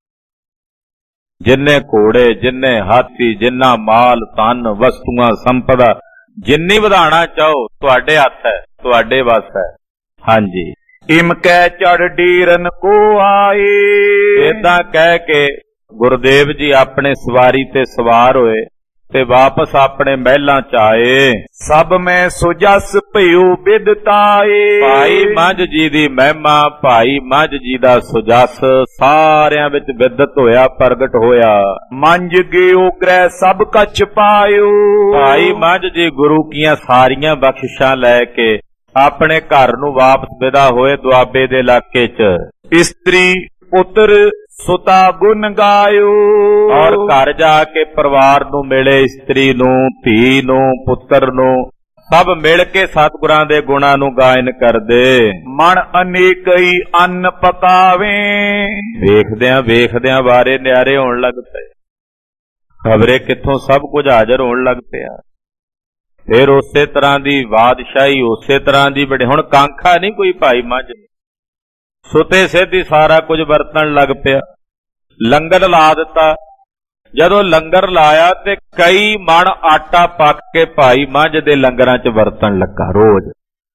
ਜਿੰਨੇ ਘੋੜੇ, ਜਿੰਨੇ ਹਾਥੀ, ਜਿੰਨਾ ਮਾਲ ਧਨ ਵਸਤੂਆਂ ਸੰਪਦਾ, ਜਿੰਨੀ ਵਧਾਣਾ ਚਾਹੋ ਤੁਹਾਡੇ ਹੱਥ ਹੈ, ਤੁਹਾਡੇ ਵੱਸ ਹੈ। ਹਾਂਜੀ, ਇਮ ਕਹਿ ਚੜ ਡੀਰਨ ਕੋ ਆਏ। ਏਦਾਂ ਕਹਿ ਕੇ ਗੁਰਦੇਵ ਜੀ ਆਪਣੇ ਸਵਾਰੀ ਤੇ ਸਵਾਰ ਹੋਏ ਤੇ ਵਾਪਸ ਆਪਣੇ ਮਹਿਲਾਂ ਚ ਆਏ। ਸਭ ਮੈਂ ਸੁਜਸ ਭਇਓ ਬਿਦਤਾਏ। ਭਾਈ ਮੱਝ ਜੀ ਦੀ ਮਹਿਮਾ, ਭਾਈ ਮੱਝ ਜੀ ਦਾ ਸੁਜਸ ਸਾਰਿਆਂ ਵਿੱਚ ਵਿਦਤ ਹੋਇਆ, ਪ੍ਰਗਟ ਹੋਇਆ। ਮੰਝ ਗਿਓ ਗ੍ਰਹਿ ਸਭ ਕਛ ਪਾਇਓ। ਭਾਈ ਮੱਝ ਜੀ ਗੁਰੂ ਕੀਆਂ ਸਾਰੀਆਂ ਬਖਸ਼ਿਸ਼ਾਂ ਲੈ ਕੇ ਆਪਣੇ ਘਰ ਨੂੰ ਵਾਪਸ ਵਿਦਾ ਹੋਏ ਦੁਆਬੇ ਦੇ ਇਲਾਕੇ ਚ। ਇਸਤਰੀ ਪੁੱਤਰ ਸੁਤਾ ਗੁਣ ਗਾਇਓ। ਔਰ ਘਰ ਜਾ ਕੇ ਪਰਿਵਾਰ ਨੂੰ ਮਿਲੇ, ਇਸਤਰੀ ਨੂੰ, ਧੀ ਨੂੰ, ਪੁੱਤਰ ਨੂੰ, ਸਭ ਮਿਲ ਕੇ ਸਤਿਗੁਰਾਂ ਦੇ ਗੁਣਾਂ ਨੂੰ ਗਾਇਨ ਕਰਦੇ। ਮਨ ਅਨੇਕਈ ਅੰਨ ਪਕਾਵੇ। ਵੇਖਦਿਆਂ ਵੇਖਦਿਆਂ ਵਾਰੇ ਨਿਆਰੇ ਹੋਣ ਲੱਗ ਪਏ, ਖਬਰੇ ਕਿੱਥੋਂ ਸਭ ਕੁਝ ਹਾਜ਼ਰ ਹੋਣ ਲੱਗ ਪਿਆ। ਫਿਰ ਉਸੇ ਤਰ੍ਹਾਂ ਦੀ ਬਾਦਸ਼ਾਹੀ, ਉਸੇ ਤਰ੍ਹਾਂ ਦੀ ਬੜੇ, ਹੁਣ ਕਾਂਖਾ ਨਹੀਂ ਕੋਈ ਭਾਈ ਮੱਝ, ਸੁਤੇ ਸਿੱਧੀ ਸਾਰਾ ਕੁਝ ਵਰਤਣ ਲੱਗ ਪਿਆ। ਲੰਗਰ ਲਾ ਦਿੱਤਾ। ਜਦੋਂ ਲੰਗਰ ਲਾਇਆ ਤੇ ਕਈ ਮਣ ਆਟਾ ਪੱਕ ਕੇ ਭਾਈ ਮੱਝ ਦੇ ਲੰਗਰਾਂ 'ਚ ਵਰਤਣ ਲੱਗਾ। ਰੋਜ਼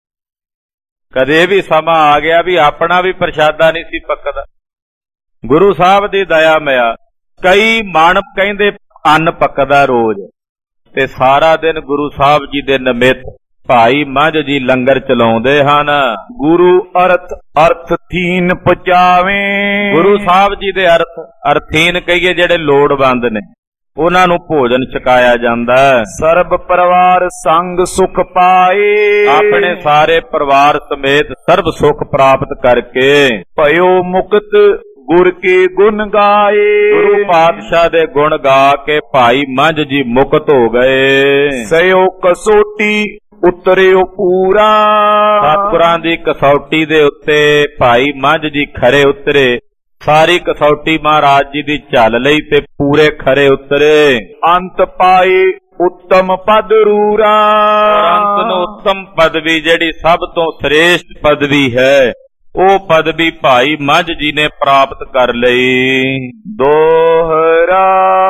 ਕਦੇ ਵੀ ਸਮਾਂ ਆ ਗਿਆ ਵੀ ਆਪਣਾ ਵੀ ਪ੍ਰਸ਼ਾਦਾ ਨਹੀਂ ਸੀ ਪੱਕਦਾ। ਗੁਰੂ ਸਾਹਿਬ ਦੀ ਦਇਆ ਮਿਆ ਕਈ ਮਣ ਕਹਿੰਦੇ ਅੰਨ ਪੱਕਦਾ ਰੋਜ਼, ਤੇ ਸਾਰਾ ਦਿਨ ਗੁਰੂ ਸਾਹਿਬ ਜੀ ਦੇ ਨਿਮਿਤ ਭਾਈ ਮੱਝ ਜੀ ਲੰਗਰ ਚਲਾਉਂਦੇ ਹਨ। ਗੁਰੂ ਅਰਥ ਅਰਥ ਥੀਨ ਪਚਾਵੇ। ਗੁਰੂ ਸਾਹਿਬ ਜੀ ਦੇ ਅਰਥ ਅਰਥੀਨ ਕਹੀਏ ਜਿਹੜੇ ਲੋੜਵੰਦ ਨੇ, ਉਹਨਾਂ ਨੂੰ ਭੋਜਨ ਛਕਾਇਆ ਜਾਂਦਾ। ਸਰਬ ਪਰਿਵਾਰ ਸੰਗ ਸੁਖ ਪਾਏ। ਆਪਣੇ ਸਾਰੇ ਪਰਿਵਾਰ ਸਮੇਤ ਸਰਬ ਸੁਖ ਪ੍ਰਾਪਤ ਕਰਕੇ ਭਇਓ ਮੁਕਤ ਗੁਰ ਕੇ ਗੁਣ ਗਾਏ। ਗੁਰੂ ਪਾਤਸ਼ਾਹ ਦੇ ਗੁਣ ਗਾ ਕੇ ਭਾਈ ਮੱਝ ਜੀ ਮੁਕਤ ਹੋ ਗਏ। ਸਯੋ ਕਸੋਟੀ ਉਤਰਿਓ ਪੂਰਾ। ਸਤਿਗੁਰਾਂ ਦੀ ਕਸੌਟੀ ਦੇ ਉੱਤੇ ਭਾਈ ਮੱਝ ਜੀ ਖਰੇ ਉਤਰੇ। ਸਾਰੀ ਕਸੌਟੀ ਮਹਾਰਾਜ ਜੀ ਦੀ ਝੱਲ ਲਈ ਤੇ ਪੂਰੇ ਖਰੇ ਉਤਰੇ। ਅੰਤ ਪਾਏ ਉੱਤਮ ਪਦ ਰੂਰਾ। ਅੰਤ ਨੂੰ ਉੱਤਮ ਪਦਵੀ, ਜਿਹੜੀ ਸਭ ਤੋਂ ਸ੍ਰੇਸ਼ਟ ਪਦਵੀ ਹੈ, ਉਹ ਪਦਵੀ ਭਾਈ ਮੱਝ ਜੀ ਨੇ ਪ੍ਰਾਪਤ ਕਰ ਲਈ। ਦੋਹਰਾ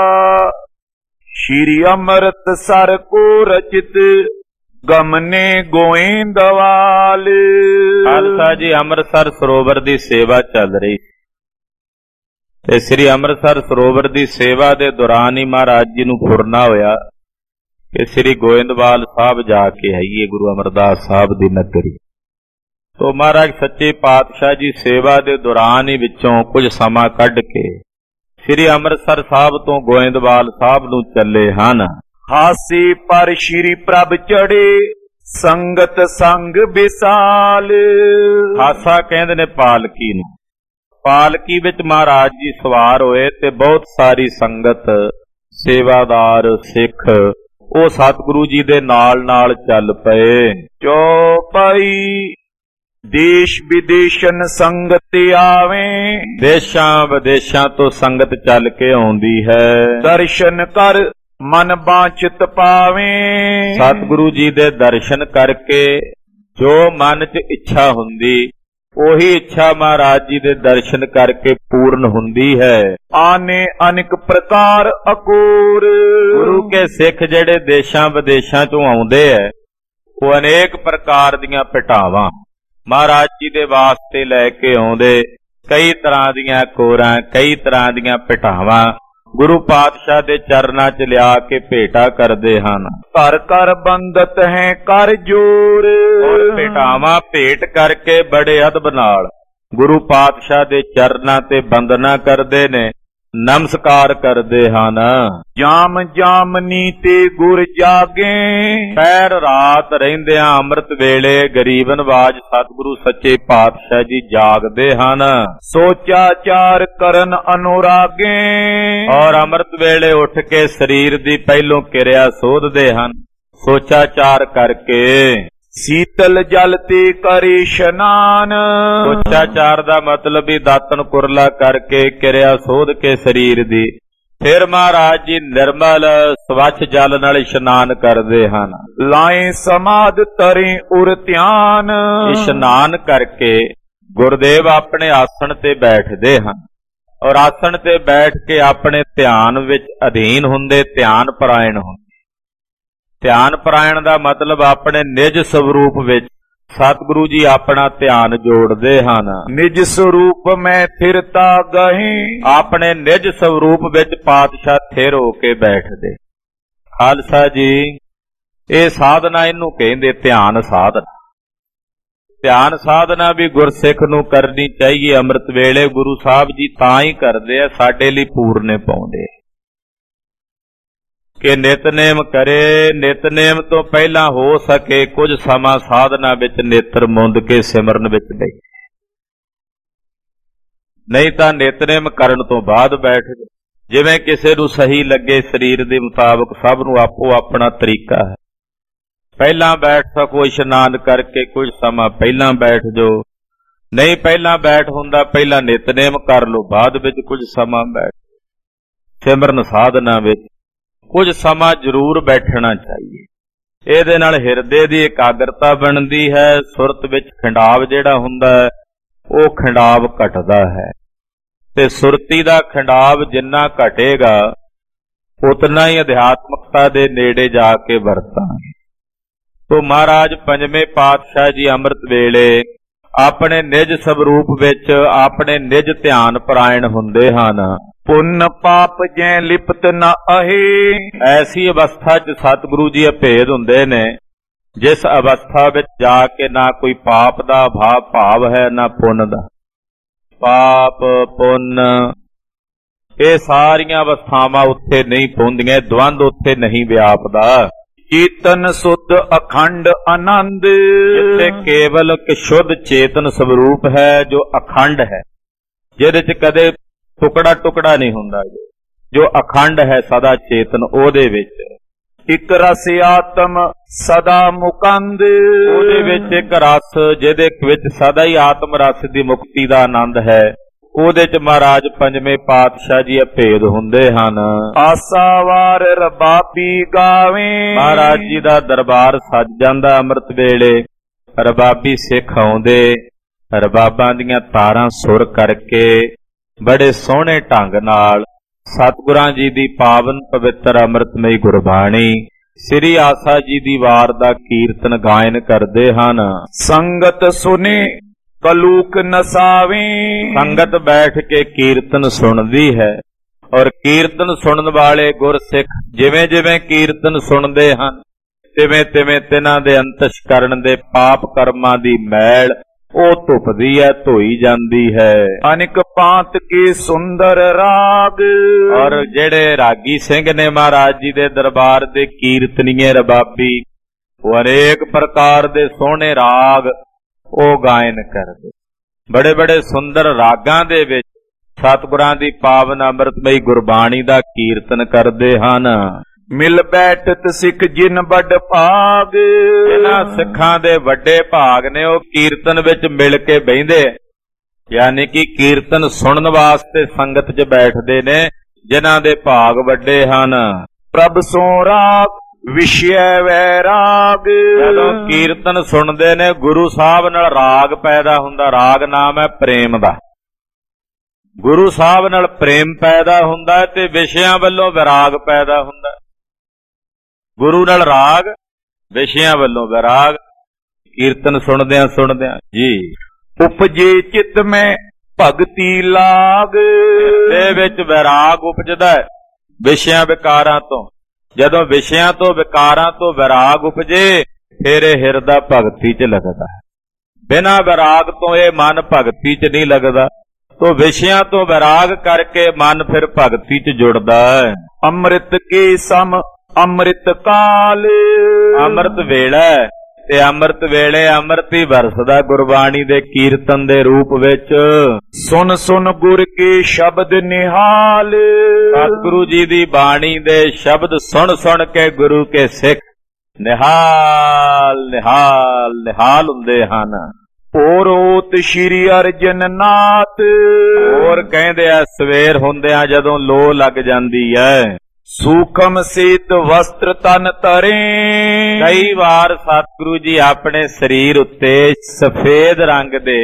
ਸ਼੍ਰੀ ਅੰਮ੍ਰਿਤਸਰ ਕੋ ਰਚਿਤ ਗਮਨੇ ਗੋਇੰਦਵਾਲ। ਖਾਲਸਾ ਜੀ ਅੰਮ੍ਰਿਤਸਰ ਸਰੋਵਰ ਦੀ ਸੇਵਾ ਚੱਲ ਰਹੀ ਤੇ ਸ੍ਰੀ ਅੰਮ੍ਰਿਤਸਰ ਸਰੋਵਰ ਦੀ ਸੇਵਾ ਦੇ ਦੌਰਾਨ ਹੀ ਮਹਾਰਾਜ ਜੀ ਨੂੰ ਫੁਰਨਾ ਹੋਇਆ ਕਿ ਸ੍ਰੀ ਗੋਇੰਦਵਾਲ ਸਾਹਿਬ ਜਾ ਕੇ ਆਈਏ, ਗੁਰੂ ਅਮਰਦਾਸ ਸਾਹਿਬ ਦੀ ਨਗਰੀ। ਤੋ ਮਹਾਰਾਜ ਸੱਚੇ ਪਾਤਸ਼ਾਹ ਜੀ ਸੇਵਾ ਦੇ ਦੌਰਾਨ ਹੀ ਵਿੱਚੋਂ ਕੁਝ ਸਮਾਂ ਕੱਢ ਕੇ ਸ੍ਰੀ ਅੰਮ੍ਰਿਤਸਰ ਸਾਹਿਬ ਤੋਂ ਗੋਇੰਦਵਾਲ ਸਾਹਿਬ ਨੂੰ ਚੱਲੇ ਹਨ। ਹਾਸੇ ਪਰ ਸ਼੍ਰੀ ਪ੍ਰਭ ਚੜੇ ਸੰਗਤ ਸੰਗ ਵਿਸਾਲ। ਖਾਸਾ ਕਹਿੰਦੇ ਨੇ ਪਾਲਕੀ ਨੂੰ। ਪਾਲਕੀ ਵਿੱਚ ਮਹਾਰਾਜ ਜੀ ਸਵਾਰ ਹੋਏ ਤੇ ਬਹੁਤ ਸਾਰੀ ਸੰਗਤ, ਸੇਵਾਦਾਰ, ਸਿੱਖ ਉਹ ਸਤਿਗੁਰੂ ਜੀ ਦੇ ਨਾਲ ਨਾਲ ਚੱਲ ਪਏ। ਚੌਪਈ ਦੇਸ਼ ਵਿਦੇਸ਼ਨ ਸੰਗਤ ਆਵੇ। ਦੇਸ਼ਾਂ ਵਿਦੇਸ਼ਾਂ ਤੋਂ ਸੰਗਤ ਚੱਲ ਕੇ ਆਉਂਦੀ ਹੈ। ਦਰਸ਼ਨ ਕਰ ਮਨ ਬਾਂਚਿਤ ਪਾਵੇ। ਸਤਿਗੁਰੂ ਜੀ ਦੇ ਦਰਸ਼ਨ ਕਰਕੇ ਜੋ ਮਨ 'ਚ ਇੱਛਾ ਹੁੰਦੀ, ਉਹੀ ਇੱਛਾ ਮਹਾਰਾਜ ਜੀ ਦੇ ਦਰਸ਼ਨ ਕਰਕੇ ਪੂਰਨ ਹੁੰਦੀ ਹੈ। ਆਨੇ ਅਨੇਕ ਪ੍ਰਕਾਰ ਅਕੂਰ। ਗੁਰੂ ਕੇ ਸਿੱਖ ਜਿਹੜੇ ਦੇਸ਼ਾਂ ਵਿਦੇਸ਼ਾਂ ਚੋਂ ਆਉਂਦੇ ਐ, ਉਹ ਅਨੇਕ ਪ੍ਰਕਾਰ ਦੀਆਂ ਭਟਾਵਾਂ ਮਹਾਰਾਜ ਜੀ ਦੇ ਵਾਸਤੇ ਲੈ ਕੇ ਆਉਂਦੇ। ਕਈ ਤਰ੍ਹਾਂ ਦੀਆਂ ਕੋਰਾਂ, ਕਈ ਤਰ੍ਹਾਂ ਦੀਆਂ ਭਟਾਵਾਂ ਗੁਰੂ ਪਾਤਸ਼ਾਹ ਦੇ ਚਰਨਾਂ 'ਚ ਲਿਆ ਕੇ ਭੇਟਾ ਕਰਦੇ ਹਨ। ਘਰ ਘਰ ਬੰਦਤ ਹੈ ਕਰ ਜੋਰ। ਔਰ ਭੇਟਾਵਾਂ ਭੇਟ ਕਰਕੇ ਬੜੇ ਅਦਬ ਨਾਲ ਗੁਰੂ ਪਾਤਸ਼ਾਹ ਦੇ ਚਰਨਾਂ ਤੇ ਬੰਦਨਾ ਕਰਦੇ ਨੇ, ਨਮਸਕਾਰ ਕਰਦੇ ਹਨ। ਜਾਮ ਜਾਮਨੀ ਤੇ ਗੁਰ ਜਾਗੇ। ਪੈਰ ਰਾਤ ਰਹਿੰਦਿਆਂ ਅੰਮ੍ਰਿਤ ਵੇਲੇ ਗਰੀਬ ਨਵਾਜ ਸਤਿਗੁਰੂ ਸੱਚੇ ਪਾਤਸ਼ਾਹ ਜੀ ਜਾਗਦੇ ਹਨ। ਸੋਚਾਚਾਰ ਕਰਨ ਅਨੁਰਾਗੇ। ਔਰ ਅੰਮ੍ਰਿਤ ਵੇਲੇ ਉੱਠ ਕੇ ਸਰੀਰ ਦੀ ਪਹਿਲੋਂ ਕਿਰਿਆ ਸੋਧਦੇ ਹਨ। ਸੋਚਾਚਾਰ ਕਰਕੇ ਸੀਤਲ ਜਲ ਤੇ ਕਰੇ ਇਸ਼ਨਾਨ। ਸੋਚਾਚਾਰ ਦਾ ਮਤਲਬ ਵੀ ਦਾਤਨ ਕੁਰਲਾ ਕਰਕੇ ਕਿਰਿਆ ਸੋਧ ਕੇ ਸਰੀਰ ਦੀ ਫਿਰ ਮਹਾਰਾਜ ਜੀ ਨਿਰਮਲ ਸਵੱਛ ਜਲ ਨਾਲ ਇਸ਼ਨਾਨ ਕਰਦੇ ਹਨ। ਲਾਏ ਸਮਾਧ ਤਰੇ ਉਰ ਧਿਆਨ। ਇਸ਼ਨਾਨ ਕਰਕੇ ਗੁਰਦੇਵ ਆਪਣੇ ਆਸਣ ਤੇ ਬੈਠਦੇ ਹਨ ਔਰ ਆਸਣ ਤੇ ਬੈਠ ਕੇ ਆਪਣੇ ਧਿਆਨ ਵਿੱਚ ਅਧੀਨ ਹੁੰਦੇ, ਧਿਆਨ ਪਰਾਇਣ ਹੁੰਦੇ। ਧਿਆਨ ਪਰਾਇਣ ਦਾ ਮਤਲਬ ਆਪਣੇ ਨਿਜ ਸਰੂਪ ਵਿੱਚ ਸਤਿਗੁਰੂ ਜੀ ਆਪਣਾ ਧਿਆਨ ਜੋੜਦੇ ਹਨ। ਨਿਜ ਸਰੂਪ ਮੈਂ ਥਿਰਤਾ ਗਹੀ। ਆਪਣੇ ਨਿਜ ਸਰੂਪ ਵਿੱਚ ਪਾਤਸ਼ਾਹ ਥਿਰ ਹੋ ਕੇ ਬੈਠਦੇ। ਖਾਲਸਾ ਜੀ, ਇਹ ਸਾਧਨਾ ਇਹਨੂੰ ਕਹਿੰਦੇ ਧਿਆਨ ਸਾਧਨਾ। ਧਿਆਨ ਸਾਧਨਾ ਵੀ ਗੁਰਸਿੱਖ ਨੂੰ ਕਰਨੀ ਚਾਹੀਏ। ਅੰਮ੍ਰਿਤ ਵੇਲੇ ਗੁਰੂ ਸਾਹਿਬ ਜੀ ਤਾਂ ਹੀ ਕਰਦੇ ਆ, ਸਾਡੇ ਲਈ ਪੂਰਨੇ ਪਾਉਂਦੇ ਕਿ ਨਿਤਨੇਮ ਕਰੇ। ਨਿਤਨੇਮ ਤੋਂ ਪਹਿਲਾਂ ਹੋ ਸਕੇ ਕੁਝ ਸਮਾਂ ਸਾਧਨਾ ਵਿੱਚ ਨੇਤਰ ਮੁੰਦ ਕੇ ਸਿਮਰਨ ਵਿੱਚ ਬੈਠੇ, ਨਹੀਂ ਤਾਂ ਨਿਤਨੇਮ ਕਰਨ ਤੋਂ ਬਾਅਦ ਬੈਠ ਗਏ। ਜਿਵੇਂ ਕਿਸੇ ਨੂੰ ਸਹੀ ਲੱਗੇ ਸਰੀਰ ਦੇ ਮੁਤਾਬਕ, ਸਭ ਨੂੰ ਆਪੋ ਆਪਣਾ ਤਰੀਕਾ ਹੈ। ਪਹਿਲਾਂ ਬੈਠ ਸਕੋ ਇਸ਼ਨਾਨ ਕਰਕੇ, ਕੁਝ ਸਮਾਂ ਪਹਿਲਾਂ ਬੈਠ ਜਾਓ। ਨਹੀਂ ਪਹਿਲਾਂ ਬੈਠ ਹੁੰਦਾ, ਪਹਿਲਾਂ ਨਿਤਨੇਮ ਕਰ ਲਓ, ਬਾਅਦ ਵਿੱਚ ਕੁਝ ਸਮਾਂ ਬੈਠ। ਸਿਮਰਨ ਸਾਧਨਾ ਵਿੱਚ ਕੁਝ ਸਮਾਂ ਜ਼ਰੂਰ ਬੈਠਣਾ ਚਾਹੀਏ। ਇਹਦੇ ਨਾਲ ਹਿਰਦੇ ਦੀ ਇਕਾਗਰਤਾ ਬਣਦੀ ਹੈ। ਸੁਰਤ ਵਿੱਚ ਖਿੰਡਾਵ ਜਿਹੜਾ ਹੁੰਦਾ ਹੈ ਉਹ ਖਿੰਡਾਵ ਘਟਦਾ ਹੈ ਤੇ ਸੁਰਤੀ ਦਾ ਖਿੰਡਾਵ ਜਿੰਨਾ ਘਟੇਗਾ ਉਤਨਾ ਹੀ ਅਧਿਆਤਮਕਤਾ ਦੇ ਨੇੜੇ ਜਾ ਕੇ ਵਰਤਾਂਗੇ। ਤੋ ਮਹਾਰਾਜ ਪੰਜਵੇਂ ਪਾਤਸ਼ਾਹ ਜੀ ਅੰਮ੍ਰਿਤ ਵੇਲੇ ਆਪਣੇ ਨਿਜ ਸਰੂਪ ਵਿੱਚ ਆਪਣੇ ਨਿਜ ਧਿਆਨ ਪਰਾਇਣ ਹੁੰਦੇ ਹਨ। ਪੁੰਨ ਪਾਪ ਜੈ ਲਿਪਤ ਨ ਅਹੇ। ਐਸੀ ਅਵਸਥਾ 'ਚ ਸਤਿਗੁਰੂ ਜੀ ਅਭੇਦ ਹੁੰਦੇ ਨੇ ਜਿਸ ਅਵਸਥਾ ਵਿੱਚ ਜਾ ਕੇ ਨਾ ਕੋਈ ਪਾਪ ਦਾ ਭਾਵ ਭਾਵ ਹੈ, ਨਾ ਪੁੰਨ ਦਾ। ਪਾਪ ਪੁੰਨ ਇਹ ਸਾਰੀਆਂ ਅਵਸਥਾਵਾਂ ਉੱਥੇ ਨਹੀਂ ਪਹੁੰਚਦੀਆਂ, ਦਵੰਦ ਉੱਥੇ ਨਹੀਂ ਵਿਆਪਦਾ। ਚੇਤਨ ਸੁਧ ਅਖੰਡ ਆਨੰਦ। ਜਿੱਥੇ ਕੇਵਲ ਇੱਕ ਸ਼ੁੱਧ ਚੇਤਨ ਸਰੂਪ ਹੈ ਜੋ ਅਖੰਡ ਹੈ, ਜਿਹਦੇ 'ਚ ਕਦੇ ਟੁਕੜਾ ਟੁਕੜਾ ਨਹੀਂ ਹੁੰਦਾ, ਜੋ ਅਖੰਡ ਹੈ ਸਦਾ ਚੇਤਨ, ਉਹਦੇ ਵਿੱਚ ਇੱਕ ਰਸ ਆਤਮ ਸਦਾ ਮੁਕੰਦ। ਉਹਦੇ ਵਿੱਚ ਇੱਕ ਰਸ ਜਿਹਦੇ ਵਿੱਚ ਸਦਾ ਹੀ ਆਤਮ ਰਸ ਦੀ ਮੁਕਤੀ ਦਾ ਆਨੰਦ ਹੈ, ਉਹਦੇ 'ਚ ਮਹਾਰਾਜ ਪੰਜਵੇਂ ਪਾਤਸ਼ਾਹ ਜੀ ਅਭੇਦ ਹੁੰਦੇ ਹਨ। ਆਸਾਵਾਰ ਰਬਾਬੀ ਗਾਵੇ। ਮਹਾਰਾਜ ਜੀ ਦਾ ਦਰਬਾਰ ਸੱਜ ਜਾਂਦਾ ਅੰਮ੍ਰਿਤ ਵੇਲੇ। ਰਬਾਬੀ ਸਿੱਖ ਆਉਂਦੇ, ਰਬਾਬਾਂ ਦੀਆਂ ਤਾਰਾਂ ਸੁਰ ਕਰਕੇ ਬੜੇ ਸੋਹਣੇ ਢੰਗ ਨਾਲ ਸਤਿਗੁਰਾਂ ਜੀ ਦੀ ਪਾਵਨ ਪਵਿੱਤਰ ਅੰਮ੍ਰਿਤਮਈ ਗੁਰਬਾਣੀ ਸ੍ਰੀ ਆਸਾ ਜੀ ਦੀ ਵਾਰ ਦਾ ਕੀਰਤਨ ਗਾਇਨ ਕਰਦੇ ਹਨ। ਸੰਗਤ ਸੁਨੇ ਕਲੂਕ ਨਸਾਵੇ। ਸੰਗਤ ਬੈਠ ਕੇ ਕੀਰਤਨ ਸੁਣਦੀ ਹੈ ਔਰ ਕੀਰਤਨ ਸੁਣਨ ਵਾਲੇ ਗੁਰਸਿੱਖ ਜਿਵੇਂ ਜਿਵੇਂ ਕੀਰਤਨ ਸੁਣਦੇ ਹਨ ਤਿਵੇਂ ਤਿਵੇਂ ਤਿਨਾਂ ਦੇ ਅੰਤਸ਼ਕਰਨ ਦੇ ਪਾਪ ਕਰਮਾਂ ਦੀ ਮੈਲ ਉਹ ਧੁੱਪਦੀ ਹੈ, ਧੋਈ ਜਾਂਦੀ ਹੈ। ਅਨੇਕ ਪਾਂਤ ਕੇ ਸੁੰਦਰ ਰਾਗ। ਔਰ ਜਿਹੜੇ ਰਾਗੀ ਸਿੰਘ ਨੇ ਮਹਾਰਾਜ ਜੀ ਦੇ ਦਰਬਾਰ ਦੇ ਕੀਰਤਨੀਏ ਰਬਾਬੀ, ਉਹ ਅਨੇਕ ਪ੍ਰਕਾਰ ਦੇ ਸੋਹਣੇ ਰਾਗ ਉਹ ਗਾਇਨ ਕਰਦੇ। ਬੜੇ ਬੜੇ ਸੁੰਦਰ ਰਾਗਾਂ ਦੇ ਵਿੱਚ ਸਤਿਗੁਰਾਂ ਦੀ ਪਾਵਨ ਅੰਮ੍ਰਿਤਮਈ ਗੁਰਬਾਣੀ ਦਾ ਕੀਰਤਨ ਕਰਦੇ ਹਨ। ਮਿਲ ਬੈਠਤ ਸਿੱਖ ਜਿਨ ਵੱਡ ਭਾਗ, ਇਹਨਾਂ ਸਿੱਖਾਂ ਦੇ ਵੱਡੇ ਭਾਗ ਨੇ ਉਹ ਕੀਰਤਨ ਵਿੱਚ ਮਿਲ ਕੇ ਬਹਿੰਦੇ, ਯਾਨੀ ਕਿ ਕੀਰਤਨ ਸੁਣਨ ਵਾਸਤੇ ਸੰਗਤ 'ਚ ਬੈਠਦੇ ਨੇ ਜਿਨ੍ਹਾਂ ਦੇ ਭਾਗ ਵੱਡੇ ਹਨ। ਪ੍ਰਭ ਸੋ ਰਾਗ ਵਿਸ਼ੇ ਵੈਰਾਗ, ਜਦੋਂ ਕੀਰਤਨ ਸੁਣਦੇ ਨੇ ਗੁਰੂ ਸਾਹਿਬ ਨਾਲ ਰਾਗ ਪੈਦਾ ਹੁੰਦਾ। ਰਾਗ ਨਾਮ ਹੈ ਪ੍ਰੇਮ ਦਾ। ਗੁਰੂ ਸਾਹਿਬ ਨਾਲ ਪ੍ਰੇਮ ਪੈਦਾ ਹੁੰਦਾ ਤੇ ਵਿਸ਼ਿਆਂ ਵੱਲੋਂ ਵਿਰਾਗ ਪੈਦਾ ਹੁੰਦਾ। ਗੁਰੂ ਨਾਲ ਰਾਗ, ਵਿਸ਼ਿਆਂ ਵੱਲੋਂ ਵਿਰਾਗ। ਕੀਰਤਨ ਸੁਣਦਿਆਂ ਸੁਣਦਿਆਂ ਜੀ ਉਪਜੇ ਚਿੱਤ ਮੈਂ ਭਗਤੀ ਲਾਗ, ਦੇ ਵਿੱਚ ਵਿਰਾਗ ਉਪਜਦਾ ਹੈ ਵਿਸ਼ਿਆਂ ਵਿਕਾਰਾਂ ਤੋਂ। ਜਦੋਂ ਵਿਸ਼ਿਆਂ ਤੋਂ ਵਿਕਾਰਾਂ ਤੋਂ ਵਿਰਾਗ ਉਪਜੇ ਫਿਰ ਇਹ ਹਿਰਦਾ ਭਗਤੀ 'ਚ ਲੱਗਦਾ ਹੈ। ਬਿਨਾਂ ਵਿਰਾਗ ਤੋਂ ਇਹ ਮਨ ਭਗਤੀ 'ਚ ਨਹੀਂ ਲੱਗਦਾ। ਤੋ ਵਿਸ਼ਿਆਂ ਤੋਂ ਵਿਰਾਗ ਕਰਕੇ ਮਨ ਫਿਰ ਭਗਤੀ 'ਚ ਜੁੜਦਾ ਹੈ। ਅੰਮ੍ਰਿਤ ਕੇ ਸਮ ਅੰਮ੍ਰਿਤ ਕਾਲ, ਅੰਮ੍ਰਿਤ ਵੇਲਾ ਤੇ ਅੰਮ੍ਰਿਤ ਵੇਲੇ ਅੰਮ੍ਰਿਤ ਹੀ ਵਰਸਦਾ ਗੁਰਬਾਣੀ ਦੇ ਕੀਰਤਨ ਦੇ ਰੂਪ ਵਿੱਚ। ਸੁਨ ਸੁਨ ਗੁਰ ਕੇ ਸ਼ਬਦ ਨਿਹਾਲ, ਸਤਿਗੁਰੂ ਜੀ ਦੀ ਬਾਣੀ ਦੇ ਸ਼ਬਦ ਸੁਣ ਸੁਣ ਕੇ ਗੁਰੂ ਕੇ ਸਿੱਖ ਨਿਹਾਲ ਨਿਹਾਲ ਨਿਹਾਲ ਹੁੰਦੇ ਹਨ। ਔਰੋਤ ਸ਼੍ਰੀ ਅਰਜਨ ਨਾਥ, ਹੋਰ ਕਹਿੰਦੇ ਆ ਸਵੇਰ ਹੁੰਦਿਆਂ ਜਦੋਂ ਲੋ ਲੱਗ ਜਾਂਦੀ ਹੈ। ਸੂਖਮ ਸੀਤ ਵਸਤਰ ਤਨ ਤਰੇ, ਕਈ ਵਾਰ ਸਤਿਗੁਰੂ ਜੀ ਆਪਣੇ ਸਰੀਰ ਉੱਤੇ ਸਫੇਦ ਰੰਗ ਦੇ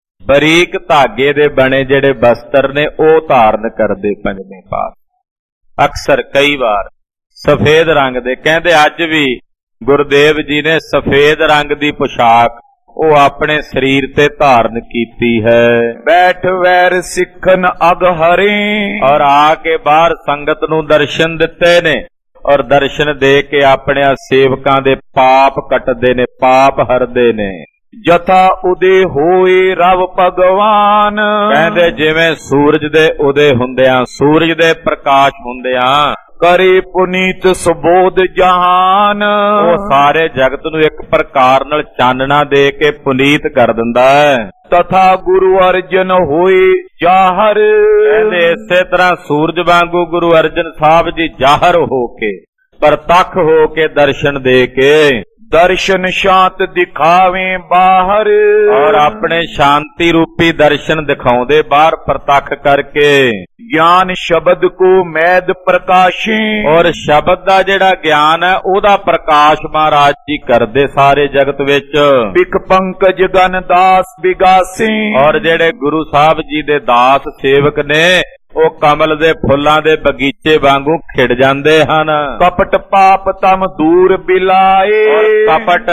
ਬਰੀਕ ਧਾਗੇ ਦੇ ਬਣੇ ਜਿਹੜੇ ਬਸਤਰ ਨੇ ਉਹ ਧਾਰਨ ਕਰਦੇ ਪੰਜਵੇਂ ਪਾਤਸ਼ਾਹ। ਅਕਸਰ ਕਈ ਵਾਰ ਸਫੇਦ ਰੰਗ ਦੇ, ਕਹਿੰਦੇ ਅੱਜ ਵੀ ਗੁਰਦੇਵ ਜੀ ਨੇ ਸਫੇਦ ਰੰਗ ਦੀ ਪੁਸ਼ਾਕ ਉਹ ਆਪਣੇ ਸਰੀਰ ਤੇ ਧਾਰਨ ਕੀਤੀ ਹੈ। ਬੈਠ ਵੈਰ ਸਿੱਖਨ ਅਗ ਹਰੇ, ਔਰ ਆ ਕੇ ਬਾਹਰ ਸੰਗਤ ਨੂੰ ਦਰਸ਼ਨ ਦਿੱਤੇ ਨੇ ਔਰ ਦਰਸ਼ਨ ਦੇ ਕੇ ਆਪਣੇ ਸੇਵਕਾਂ ਦੇ ਪਾਪ ਕੱਟਦੇ ਨੇ, ਪਾਪ ਹਰਦੇ ਨੇ। ਜਥਾ ਉਦੇ ਹੋਏ ਰਵ ਭਗਵਾਨ, ਕਹਿੰਦੇ ਜਿਵੇਂ ਸੂਰਜ ਦੇ ਉਦੇ ਹੁੰਦਿਆਂ, ਸੂਰਜ ਦੇ ਪ੍ਰਕਾਸ਼ ਹੁੰਦਿਆਂ ਕਰੇ ਪੁਨੀਤ ਸੁਬੋਧ ਜਹਾਨ, ਉਹ ਸਾਰੇ ਜਗਤ ਨੂੰ ਇੱਕ ਪ੍ਰਕਾਰ ਨਾਲ ਚਾਨਣਾ ਦੇ ਕੇ ਪੁਨੀਤ ਕਰ ਦਿੰਦਾ ਹੈ। ਤਥਾ ਗੁਰੂ ਅਰਜਨ ਹੋਏ ਜਾਹਰ, ਕਹਿੰਦੇ ਇਸੇ ਤਰ੍ਹਾਂ ਸੂਰਜ ਵਾਂਗੂ ਗੁਰੂ ਅਰਜਨ ਸਾਹਿਬ ਜੀ ਜਾਹਰ ਹੋ ਕੇ, ਪ੍ਰਤੱਖ ਹੋ ਕੇ ਦਰਸ਼ਨ ਦੇ ਕੇ ਦਰਸ਼ਨ ਸ਼ਾਂਤ ਦਿਖਾਵੇਂ ਬਾਹਰ, ਔਰ ਆਪਣੇ ਸ਼ਾਂਤੀ ਰੂਪੀ ਦਰਸ਼ਨ ਦਿਖਾਉਂਦੇ ਬਾਹਰ ਪ੍ਰਤੱਖ ਕਰਕੇ। ਗਿਆਨ ਸ਼ਬਦ ਕੋ ਮੈਦ ਪ੍ਰਕਾਸ਼ੀ, ਔਰ ਸ਼ਬਦ ਦਾ ਜਿਹੜਾ ਗਿਆਨ ਹੈ ਉਹਦਾ ਪ੍ਰਕਾਸ਼ ਮਹਾਰਾਜ ਜੀ ਕਰਦੇ ਸਾਰੇ ਜਗਤ ਵਿੱਚ। ਬਿਕ ਪੰਕਜ ਗਨ ਦਾਸ ਬਿਗਾਸੀ, ਔਰ ਜਿਹੜੇ ਗੁਰੂ ਸਾਹਿਬ ਜੀ ਦੇ ਦਾਸ ਸੇਵਕ ਨੇ ਉਹ ਕਮਲ ਦੇ ਫੁੱਲਾਂ ਦੇ ਬਗੀਚੇ ਵਾਂਗੂ ਖਿੜ ਜਾਂਦੇ ਹਨ। ਕਪਟ ਪਾਪ ਤਮ ਦੂਰ ਬਿਲਾਏ, ਕਪਟ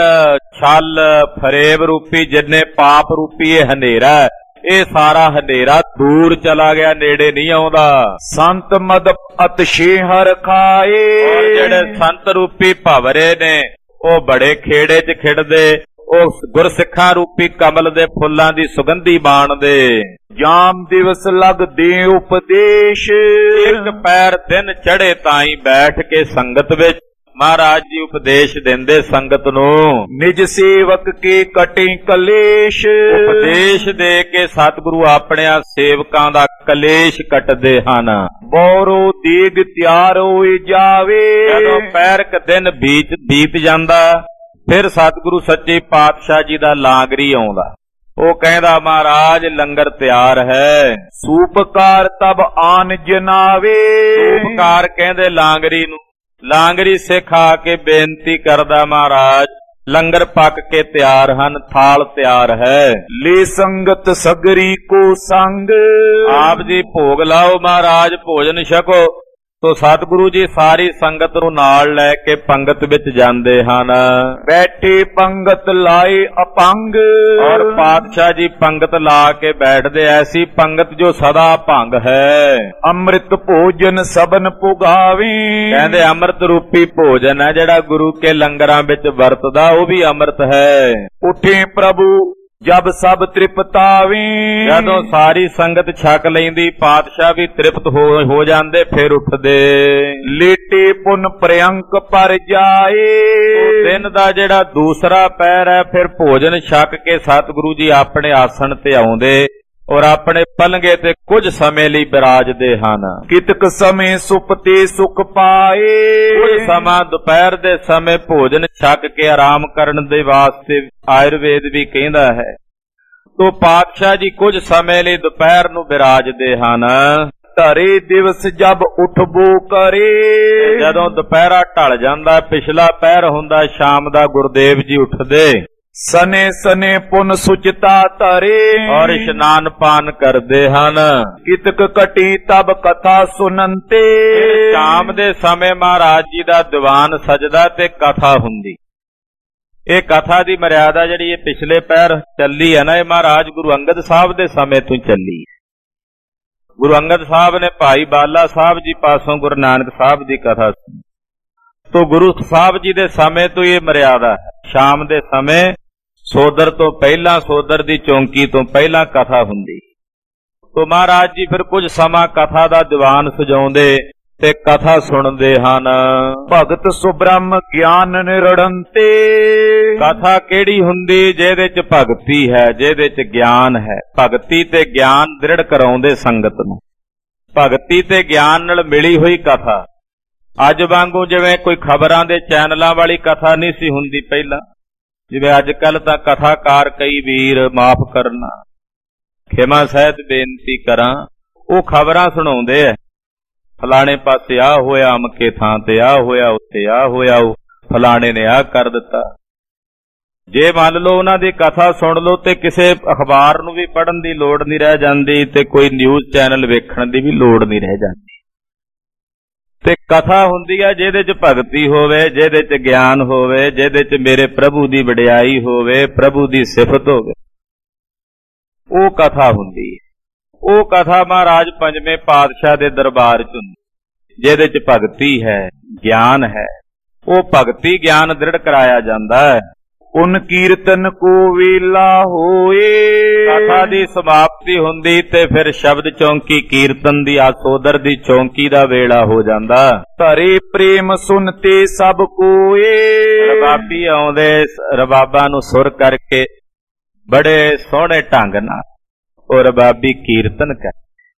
ਛਲ ਫਰੇਬ ਰੂਪੀ ਜਿੰਨੇ ਪਾਪ ਰੂਪੀ ਇਹ ਹਨੇਰਾ, ਇਹ ਸਾਰਾ ਹਨੇਰਾ ਦੂਰ ਚਲਾ ਗਿਆ, ਨੇੜੇ ਨਹੀਂ ਆਉਂਦਾ। ਸੰਤ ਮਦ ਅਤਸ਼ੇ ਹਰ ਖਾਏ, ਔਰ ਜਿਹੜੇ ਸੰਤ ਰੂਪੀ ਭਵਰੇ ਨੇ ਉਹ ਬੜੇ ਖੇੜੇ 'ਚ ਖਿੜਦੇ, ਉਹ ਗੁਰਸਿੱਖਾਂ ਰੂਪੀ ਕਮਲ ਦੇ ਫੁੱਲਾਂ ਦੀ ਸੁਗੰਧੀ ਬਾਣਦੇ। ਜਾਮ ਦਿਵਸ ਲਗ ਦੇ ਉਪਦੇਸ਼, ਇੱਕ ਪੈਰ ਦਿਨ ਚੜੇ ਤਾਈਂ ਬੈਠ ਕੇ ਸੰਗਤ ਵਿੱਚ ਮਹਾਰਾਜ ਜੀ ਉਪਦੇਸ਼ ਦਿੰਦੇ ਸੰਗਤ ਨੂੰ। ਨਿਜ ਸੇਵਕ ਕੇ ਕਟੇ ਕਲੇਸ਼, ਉਪਦੇਸ਼ ਦੇ ਕੇ ਸਤਿਗੁਰੂ ਆਪਣਿਆਂ ਸੇਵਕਾਂ ਦਾ ਕਲੇਸ਼ ਕੱਟਦੇ ਹਨ। ਬੋਰੋ ਦੇਗ ਤਿਆਰ ਹੋਏ ਜਾਵੇ, ਜਦੋਂ ਪੈਰਕ ਦਿਨ ਬੀਤ ਬੀਤ ਜਾਂਦਾ ਫਿਰ ਸਤਿਗੁਰੂ ਸੱਚੇ ਪਾਤਸ਼ਾਹ ਜੀ ਦਾ ਲਾਂਗਰੀ ਆਉਂਦਾ। ਉਹ ਕਹਿੰਦਾ ਮਹਾਰਾਜ ਲੰਗਰ ਤਿਆਰ ਹੈ। ਸੂਪਕਾਰ ਤਬ ਆਨ ਜਨਾਵੇ, ਸੂਪਕਾਰ ਕਹਿੰਦੇ ਲਾਂਗਰੀ ਨੂੰ। ਲਾਂਗਰੀ ਸਿੱਖ ਆ ਕੇ ਬੇਨਤੀ ਕਰਦਾ ਮਹਾਰਾਜ ਲੰਗਰ ਪੱਕ ਕੇ ਤਿਆਰ ਹਨ, ਥਾਲ ਤਿਆਰ ਹੈ। ਲੈ ਸੰਗਤ ਸਗਰੀ ਕੋ ਸੰਗ, ਆਪ ਜੀ ਭੋਗ ਲਾਓ ਮਹਾਰਾਜ, ਭੋਜਨ ਛਕੋ। ਤੋ ਸਤਿਗੁਰੂ ਜੀ ਸਾਰੀ ਸੰਗਤ ਨੂੰ ਨਾਲ ਲੈ ਕੇ ਪੰਗਤ ਵਿੱਚ ਜਾਂਦੇ ਹਨ। ਬੈਠੇ ਪੰਗਤ ਲਾਏ ਅਪੰਗ, ਔਰ ਪਾਤਸ਼ਾਹ ਜੀ ਪੰਗਤ ਲਾ ਕੇ ਬੈਠਦੇ, ਐਸੀ ਪੰਗਤ ਜੋ ਸਦਾ ਭੰਗ ਹੈ। ਅੰਮ੍ਰਿਤ ਭੋਜਨ ਸਬਨ ਪੁਗਾਵੇ, ਕਹਿੰਦੇ ਅੰਮ੍ਰਿਤ ਰੂਪੀ ਭੋਜਨ ਹੈ ਜਿਹੜਾ ਗੁਰੂ ਕੇ ਲੰਗਰਾਂ ਵਿੱਚ ਵਰਤਦਾ, ਉਹ ਵੀ ਅੰਮ੍ਰਿਤ ਹੈ। ਉਠੇ ਪ੍ਰਭੂ ਜਬ ਸਭ ਤ੍ਰਿਪਤਾਵੀਂ। ਜਦੋਂ ਸਾਰੀ ਸੰਗਤ ਛਕ ਲੈਂਦੀ ਪਾਤਸ਼ਾਹ ਵੀ ਤ੍ਰਿਪਤ ਹੋ ਹੋ ਜਾਂਦੇ ਫਿਰ ਉੱਠਦੇ। ਲੇਟੇ ਪੁਨ ਪ੍ਰਿਅੰਕ ਪਰ ਜਾਏ। ਉਹ ਦਿਨ ਦਾ ਜਿਹੜਾ ਦੂਸਰਾ ਪਹਿਰ ਹੈ ਫਿਰ ਭੋਜਨ ਛਕ ਕੇ ਸਤਿਗੁਰੂ ਜੀ ਆਪਣੇ ਆਸਣ ਤੇ ਆਉਂਦੇ ਔਰ ਆਪਣੇ ਪਲੰਗੇ ਤੇ ਕੁਝ ਸਮੇਂ ਲਈ ਬਿਰਾਜਦੇ ਹਨ। ਕਿਤਕ ਸਮੇਂ ਸੁਪਤੇ ਸੁਖ ਪਾਏ। ਕੁਝ ਸਮਾਂ ਦੁਪਹਿਰ ਦੇ ਸਮੇਂ ਭੋਜਨ ਛਕ ਕੇ ਆਰਾਮ ਕਰਨ ਦੇ ਵਾਸਤੇ ਆਯੁਰਵੇਦ ਵੀ ਕਹਿੰਦਾ ਹੈ। ਤੋ ਪਾਤਸ਼ਾਹ ਜੀ ਕੁਝ ਸਮੇਂ ਲਈ ਦੁਪਹਿਰ ਨੂੰ ਬਿਰਾਜਦੇ ਹਨ। ਧਰੇ ਦਿਵਸ ਜਬ ਉਠਬੋ ਕਰੇ। ਜਦੋਂ ਦੁਪਹਿਰਾ ਢਲ ਜਾਂਦਾ ਪਿਛਲਾ ਪਹਿਰ ਹੁੰਦਾ ਸ਼ਾਮ ਦਾ ਗੁਰਦੇਵ ਜੀ ਉੱਠਦੇ। ਸਨੇ ਸਨੇ ਪੁਨ ਸੁਚਤਾ ਧਰੇ। ਔਰ ਇਸ਼ਨਾਨ ਪਾਨ ਕਰਦੇ ਹਨ। ਕਿਤਕ ਘਟੀ ਤਬ ਕਥਾ ਸੁਨੰਤੇ। ਸ਼ਾਮ ਦੇ ਸਮੇਂ ਮਹਾਰਾਜ ਜੀ ਦਾ ਦੀਵਾਨ ਸਜਦਾ ਤੇ ਕਥਾ ਹੁੰਦੀ। ਇਹ ਕਥਾ ਦੀ ਮਰਿਆਦਾ ਜਿਹੜੀ ਇਹ ਪਿਛਲੇ ਪਹਿਰ ਚੱਲੀ ਹੈ ਨਾ, ਇਹ ਮਹਾਰਾਜ ਗੁਰੂ ਅੰਗਦ ਸਾਹਿਬ ਦੇ ਸਮੇਂ ਤੋਂ ਚੱਲੀ ਹੈ। ਗੁਰੂ ਅੰਗਦ ਸਾਹਿਬ ਨੇ ਭਾਈ ਬਾਲਾ ਸਾਹਿਬ ਜੀ ਪਾਸੋਂ ਗੁਰੂ ਨਾਨਕ ਸਾਹਿਬ ਦੀ ਕਥਾ ਸੁਣੀ। ਤੋ ਗੁਰੂ ਸਾਹਿਬ ਜੀ ਦੇ ਸਮੇਂ ਤੋਂ ਇਹ ਮਰਿਆਦਾ ਹੈ। ਸ਼ਾਮ ਦੇ ਸਮੇਂ ਸੋਦਰ ਤੋਂ ਪਹਿਲਾਂ, ਸੋਦਰ ਦੀ ਚੌਂਕੀ ਤੋਂ ਪਹਿਲਾਂ ਕਥਾ ਹੁੰਦੀ। ਤੋ ਮਹਾਰਾਜ ਜੀ ਫਿਰ ਕੁਝ ਸਮਾਂ ਕਥਾ ਦਾ ਦੀਵਾਨ ਸਜਾਉਂਦੇ ਤੇ ਕਥਾ ਸੁਣਦੇ ਹਨ। ਭਗਤ ਸੁਬ੍ਰਹਮ ਗਿਆਨ ਨਿਰੜੰਤੇ। ਕਥਾ ਕਿਹੜੀ ਹੁੰਦੀ? ਜਿਹਦੇ ਚ ਭਗਤੀ ਹੈ, ਜਿਹਦੇ ਚ ਗਿਆਨ ਹੈ। ਭਗਤੀ ਤੇ ਗਿਆਨ ਦ੍ਰਿੜ ਕਰਾਉਂਦੇ ਸੰਗਤ ਨੂੰ। ਭਗਤੀ ਤੇ ਗਿਆਨ ਨਾਲ ਮਿਲੀ ਹੋਈ ਕਥਾ। ਅੱਜ ਵਾਂਗੂ ਜਿਵੇਂ ਕੋਈ ਖਬਰਾਂ ਦੇ ਚੈਨਲਾਂ ਵਾਲੀ ਕਥਾ ਨਹੀਂ ਸੀ ਹੁੰਦੀ ਪਹਿਲਾਂ। ਜਿਵੇਂ ਅੱਜ ਕੱਲ ਤਾਂ ਕਥਾਕਾਰ ਕਈ ਵੀਰ ਮਾਫ ਕਰਨਾ, ਖਿਮਾ ਸਹਿਤ ਬੇਨਤੀ ਕਰਾਂ, ਉਹ ਖਬਰਾਂ ਸੁਣਾਉਂਦੇ ਐ। ਫਲਾਣੇ ਪਾਸੇ ਆ ਹੋਇਆ, ਅਮਕੇ ਥਾਂ ਤੇ ਆ ਹੋਇਆ, ਉੱਥੇ ਆ ਹੋਇਆ, ਉਹ ਫਲਾਣੇ ਨੇ ਆ ਕਰ ਦਿੱਤਾ। ਜੇ ਮੰਨ ਲਓ ਉਹਨਾਂ ਦੀ ਕਥਾ ਸੁਣ ਲਓ ਤੇ ਕਿਸੇ ਅਖਬਾਰ ਨੂੰ ਵੀ ਪੜ੍ਹਨ ਦੀ ਲੋੜ ਨਹੀਂ ਰਹਿ ਜਾਂਦੀ ਤੇ ਕੋਈ ਨਿਊਜ਼ ਚੈਨਲ ਵੇਖਣ ਦੀ ਵੀ ਲੋੜ ਨਹੀਂ ਰਹਿ ਜਾਂਦੀ। ਤੇ ਕਥਾ ਹੁੰਦੀ ਹੈ ਜਿਹਦੇ ਚ ਭਗਤੀ ਹੋਵੇ, ਜਿਹਦੇ ਚ ਗਿਆਨ ਹੋਵੇ, ਜਿਹਦੇ ਚ ਮੇਰੇ ਪ੍ਰਭੂ ਦੀ ਵਡਿਆਈ ਹੋਵੇ, ਪ੍ਰਭੂ ਦੀ ਸਿਫਤ ਹੋਵੇ, ਉਹ ਕਥਾ ਹੁੰਦੀ ਹੈ। ਉਹ ਕਥਾ ਮਹਾਰਾਜ ਪੰਜਵੇਂ ਪਾਤਸ਼ਾਹ ਦੇ ਦਰਬਾਰ ਚ ਹੁੰਦੀ, ਜਿਹਦੇ ਚ ਭਗਤੀ ਹੈ, ਗਿਆਨ ਹੈ। ਉਹ ਭਗਤੀ ਗਿਆਨ ਦ੍ਰਿੜ ਕਰਾਇਆ ਜਾਂਦਾ ਹੈ। ਉਨ ਕੀਰਤਨ ਕੋ ਵੇਲਾ ਹੋਏ। ਕਥਾ ਦੀ ਸਮਾਪਤੀ ਹੁੰਦੀ ਤੇ ਫਿਰ ਸ਼ਬਦ ਚੌਂਕੀ ਕੀਰਤਨ ਦੀ ਆਸੋਦਰ ਦੀ ਚੌਂਕੀ ਦਾ ਵੇਲਾ ਹੋ ਜਾਂਦਾ। ਧਰੇ ਪ੍ਰੇਮ ਸੁਨਤੇ ਸਭ ਕੋਏ। ਰਬਾਬੀ ਆਉਂਦੇ ਰਬਾਬਾਂ ਨੂੰ ਸੁਰ ਕਰਕੇ ਬੜੇ ਸੋਹਣੇ ਢੰਗ ਨਾਲ ਉਹ ਰਬਾਬੀ ਕੀਰਤਨ ਕਰ।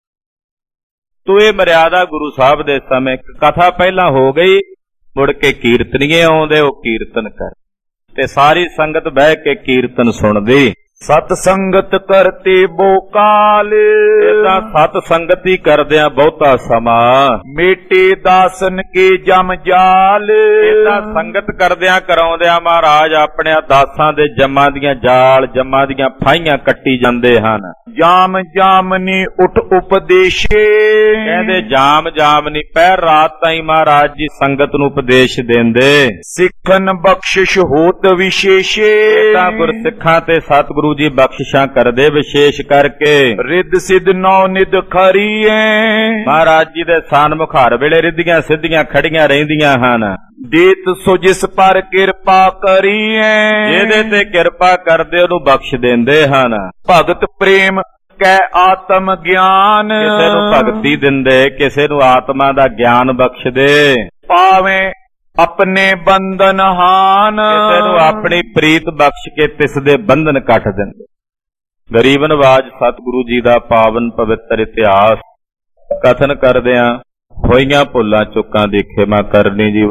ਤੋ ਇਹ ਮਰਿਆਦਾ ਗੁਰੂ ਸਾਹਿਬ ਦੇ ਸਮੇਂ ਕਥਾ ਪਹਿਲਾਂ ਹੋ ਗਈ, ਮੁੜ ਕੇ ਕੀਰਤਨੀਏ ਆਉਂਦੇ, ਉਹ ਕੀਰਤਨ ਕਰ ਤੇ ਸਾਰੀ ਸੰਗਤ ਬਹਿ ਕੇ ਕੀਰਤਨ ਸੁਣਦੀ। ਸਤ ਸੰਗਤ ਕਰਤੇ ਬੋਕਾਲ। ਇਦਾਂ ਸਤ ਸੰਗਤੀ ਕਰਦਿਆਂ ਬਹੁਤਾ ਸਮਾਂ ਮੇਟੇ ਦਾਸਨ ਕੇ ਜਮ ਜਾਲ। ਇਦਾਂ ਸੰਗਤ ਕਰਦਿਆਂ ਕਰਾਉਂਦਿਆਂ ਮਹਾਰਾਜ ਆਪਣੇ ਦਾਸਾਂ ਦੇ ਜੰਮਾਂ ਦੀਆਂ ਜਾਲ, ਜੰਮਾਂ ਦੀਆਂ ਫਾਹੀਆਂ ਕੱਟੀ ਜਾਂਦੇ ਹਨ। ਜਾਮ ਜਾਮਨੀ ਉਠ ਉਪਦੇਸ਼ੇ। ਕਹਿੰਦੇ ਜਾਮ ਜਾਮਨੀ ਪਹਿਰ ਰਾਤ ਤਾਈਂ ਮਹਾਰਾਜ ਜੀ ਸੰਗਤ ਨੂੰ ਉਪਦੇਸ਼ ਦਿੰਦੇ। ਸਿੱਖਨ ਬਖਸ਼ਿਸ਼ ਹੋਤ ਵਿਸ਼ੇਸ਼ੇ। ਇਦਾਂ ਗੁਰਸਿੱਖਾਂ ਤੇ ਸਤਿਗੁਰੂ ਜੀ ਬਖਸ਼ਿਸ਼ਾਂ ਕਰਦੇ ਵਿਸ਼ੇਸ਼ ਕਰਕੇ। ਰਿੱਧ ਸਿੱਧ ਨੌ ਨਿਧ ਖਰੀਏ। ਮਹਾਰਾਜ ਜੀ ਦੇ ਸਨਮੁਖ ਹਰ ਵੇਲੇ ਰਿੱਧੀਆਂ ਸਿੱਧੀਆਂ ਖੜੀਆਂ ਰਹਿੰਦੀਆਂ ਹਨ। ਦੇਤ ਸੋ ਜਿਸ ਪਰ ਕਿਰਪਾ ਕਰੀਏ। ਜਿਹਦੇ ਤੇ ਕਿਰਪਾ ਕਰਦੇ ਉਹਨੂੰ ਬਖਸ਼ ਦਿੰਦੇ ਹਨ। ਭਗਤ ਪ੍ਰੇਮ ਕੈ ਆਤਮ ਗਿਆਨ। ਕਿਸੇ ਨੂੰ ਭਗਤੀ ਦਿੰਦੇ, ਕਿਸੇ ਨੂੰ ਆਤਮਾ ਦਾ ਗਿਆਨ ਬਖਸ਼ਦੇ। ਪਾਵੇਂ ਆਪਣੇ ਬੰਧਨ ਹਾਨ। ਕਿਸੇ ਨੂੰ ਆਪਣੀ ਪ੍ਰੀਤ ਬਖਸ਼ ਕੇ ਤਿਸ ਦੇ ਬੰਧਨ ਕੱਟ ਦਿੰਦੇ। ਗਰੀਬ ਨਵਾਜ ਸਤਿਗੁਰੂ ਜੀ ਦਾ ਪਾਵਨ ਪਵਿੱਤਰ ਇਤਿਹਾਸ ਕਥਨ ਕਰਦਿਆਂ ਹੋਈਆਂ ਭੁੱਲਾਂ ਚੁੱਕਾਂ ਦੀ ਖਿਮਾ ਕਰਨੀ ਜੀ।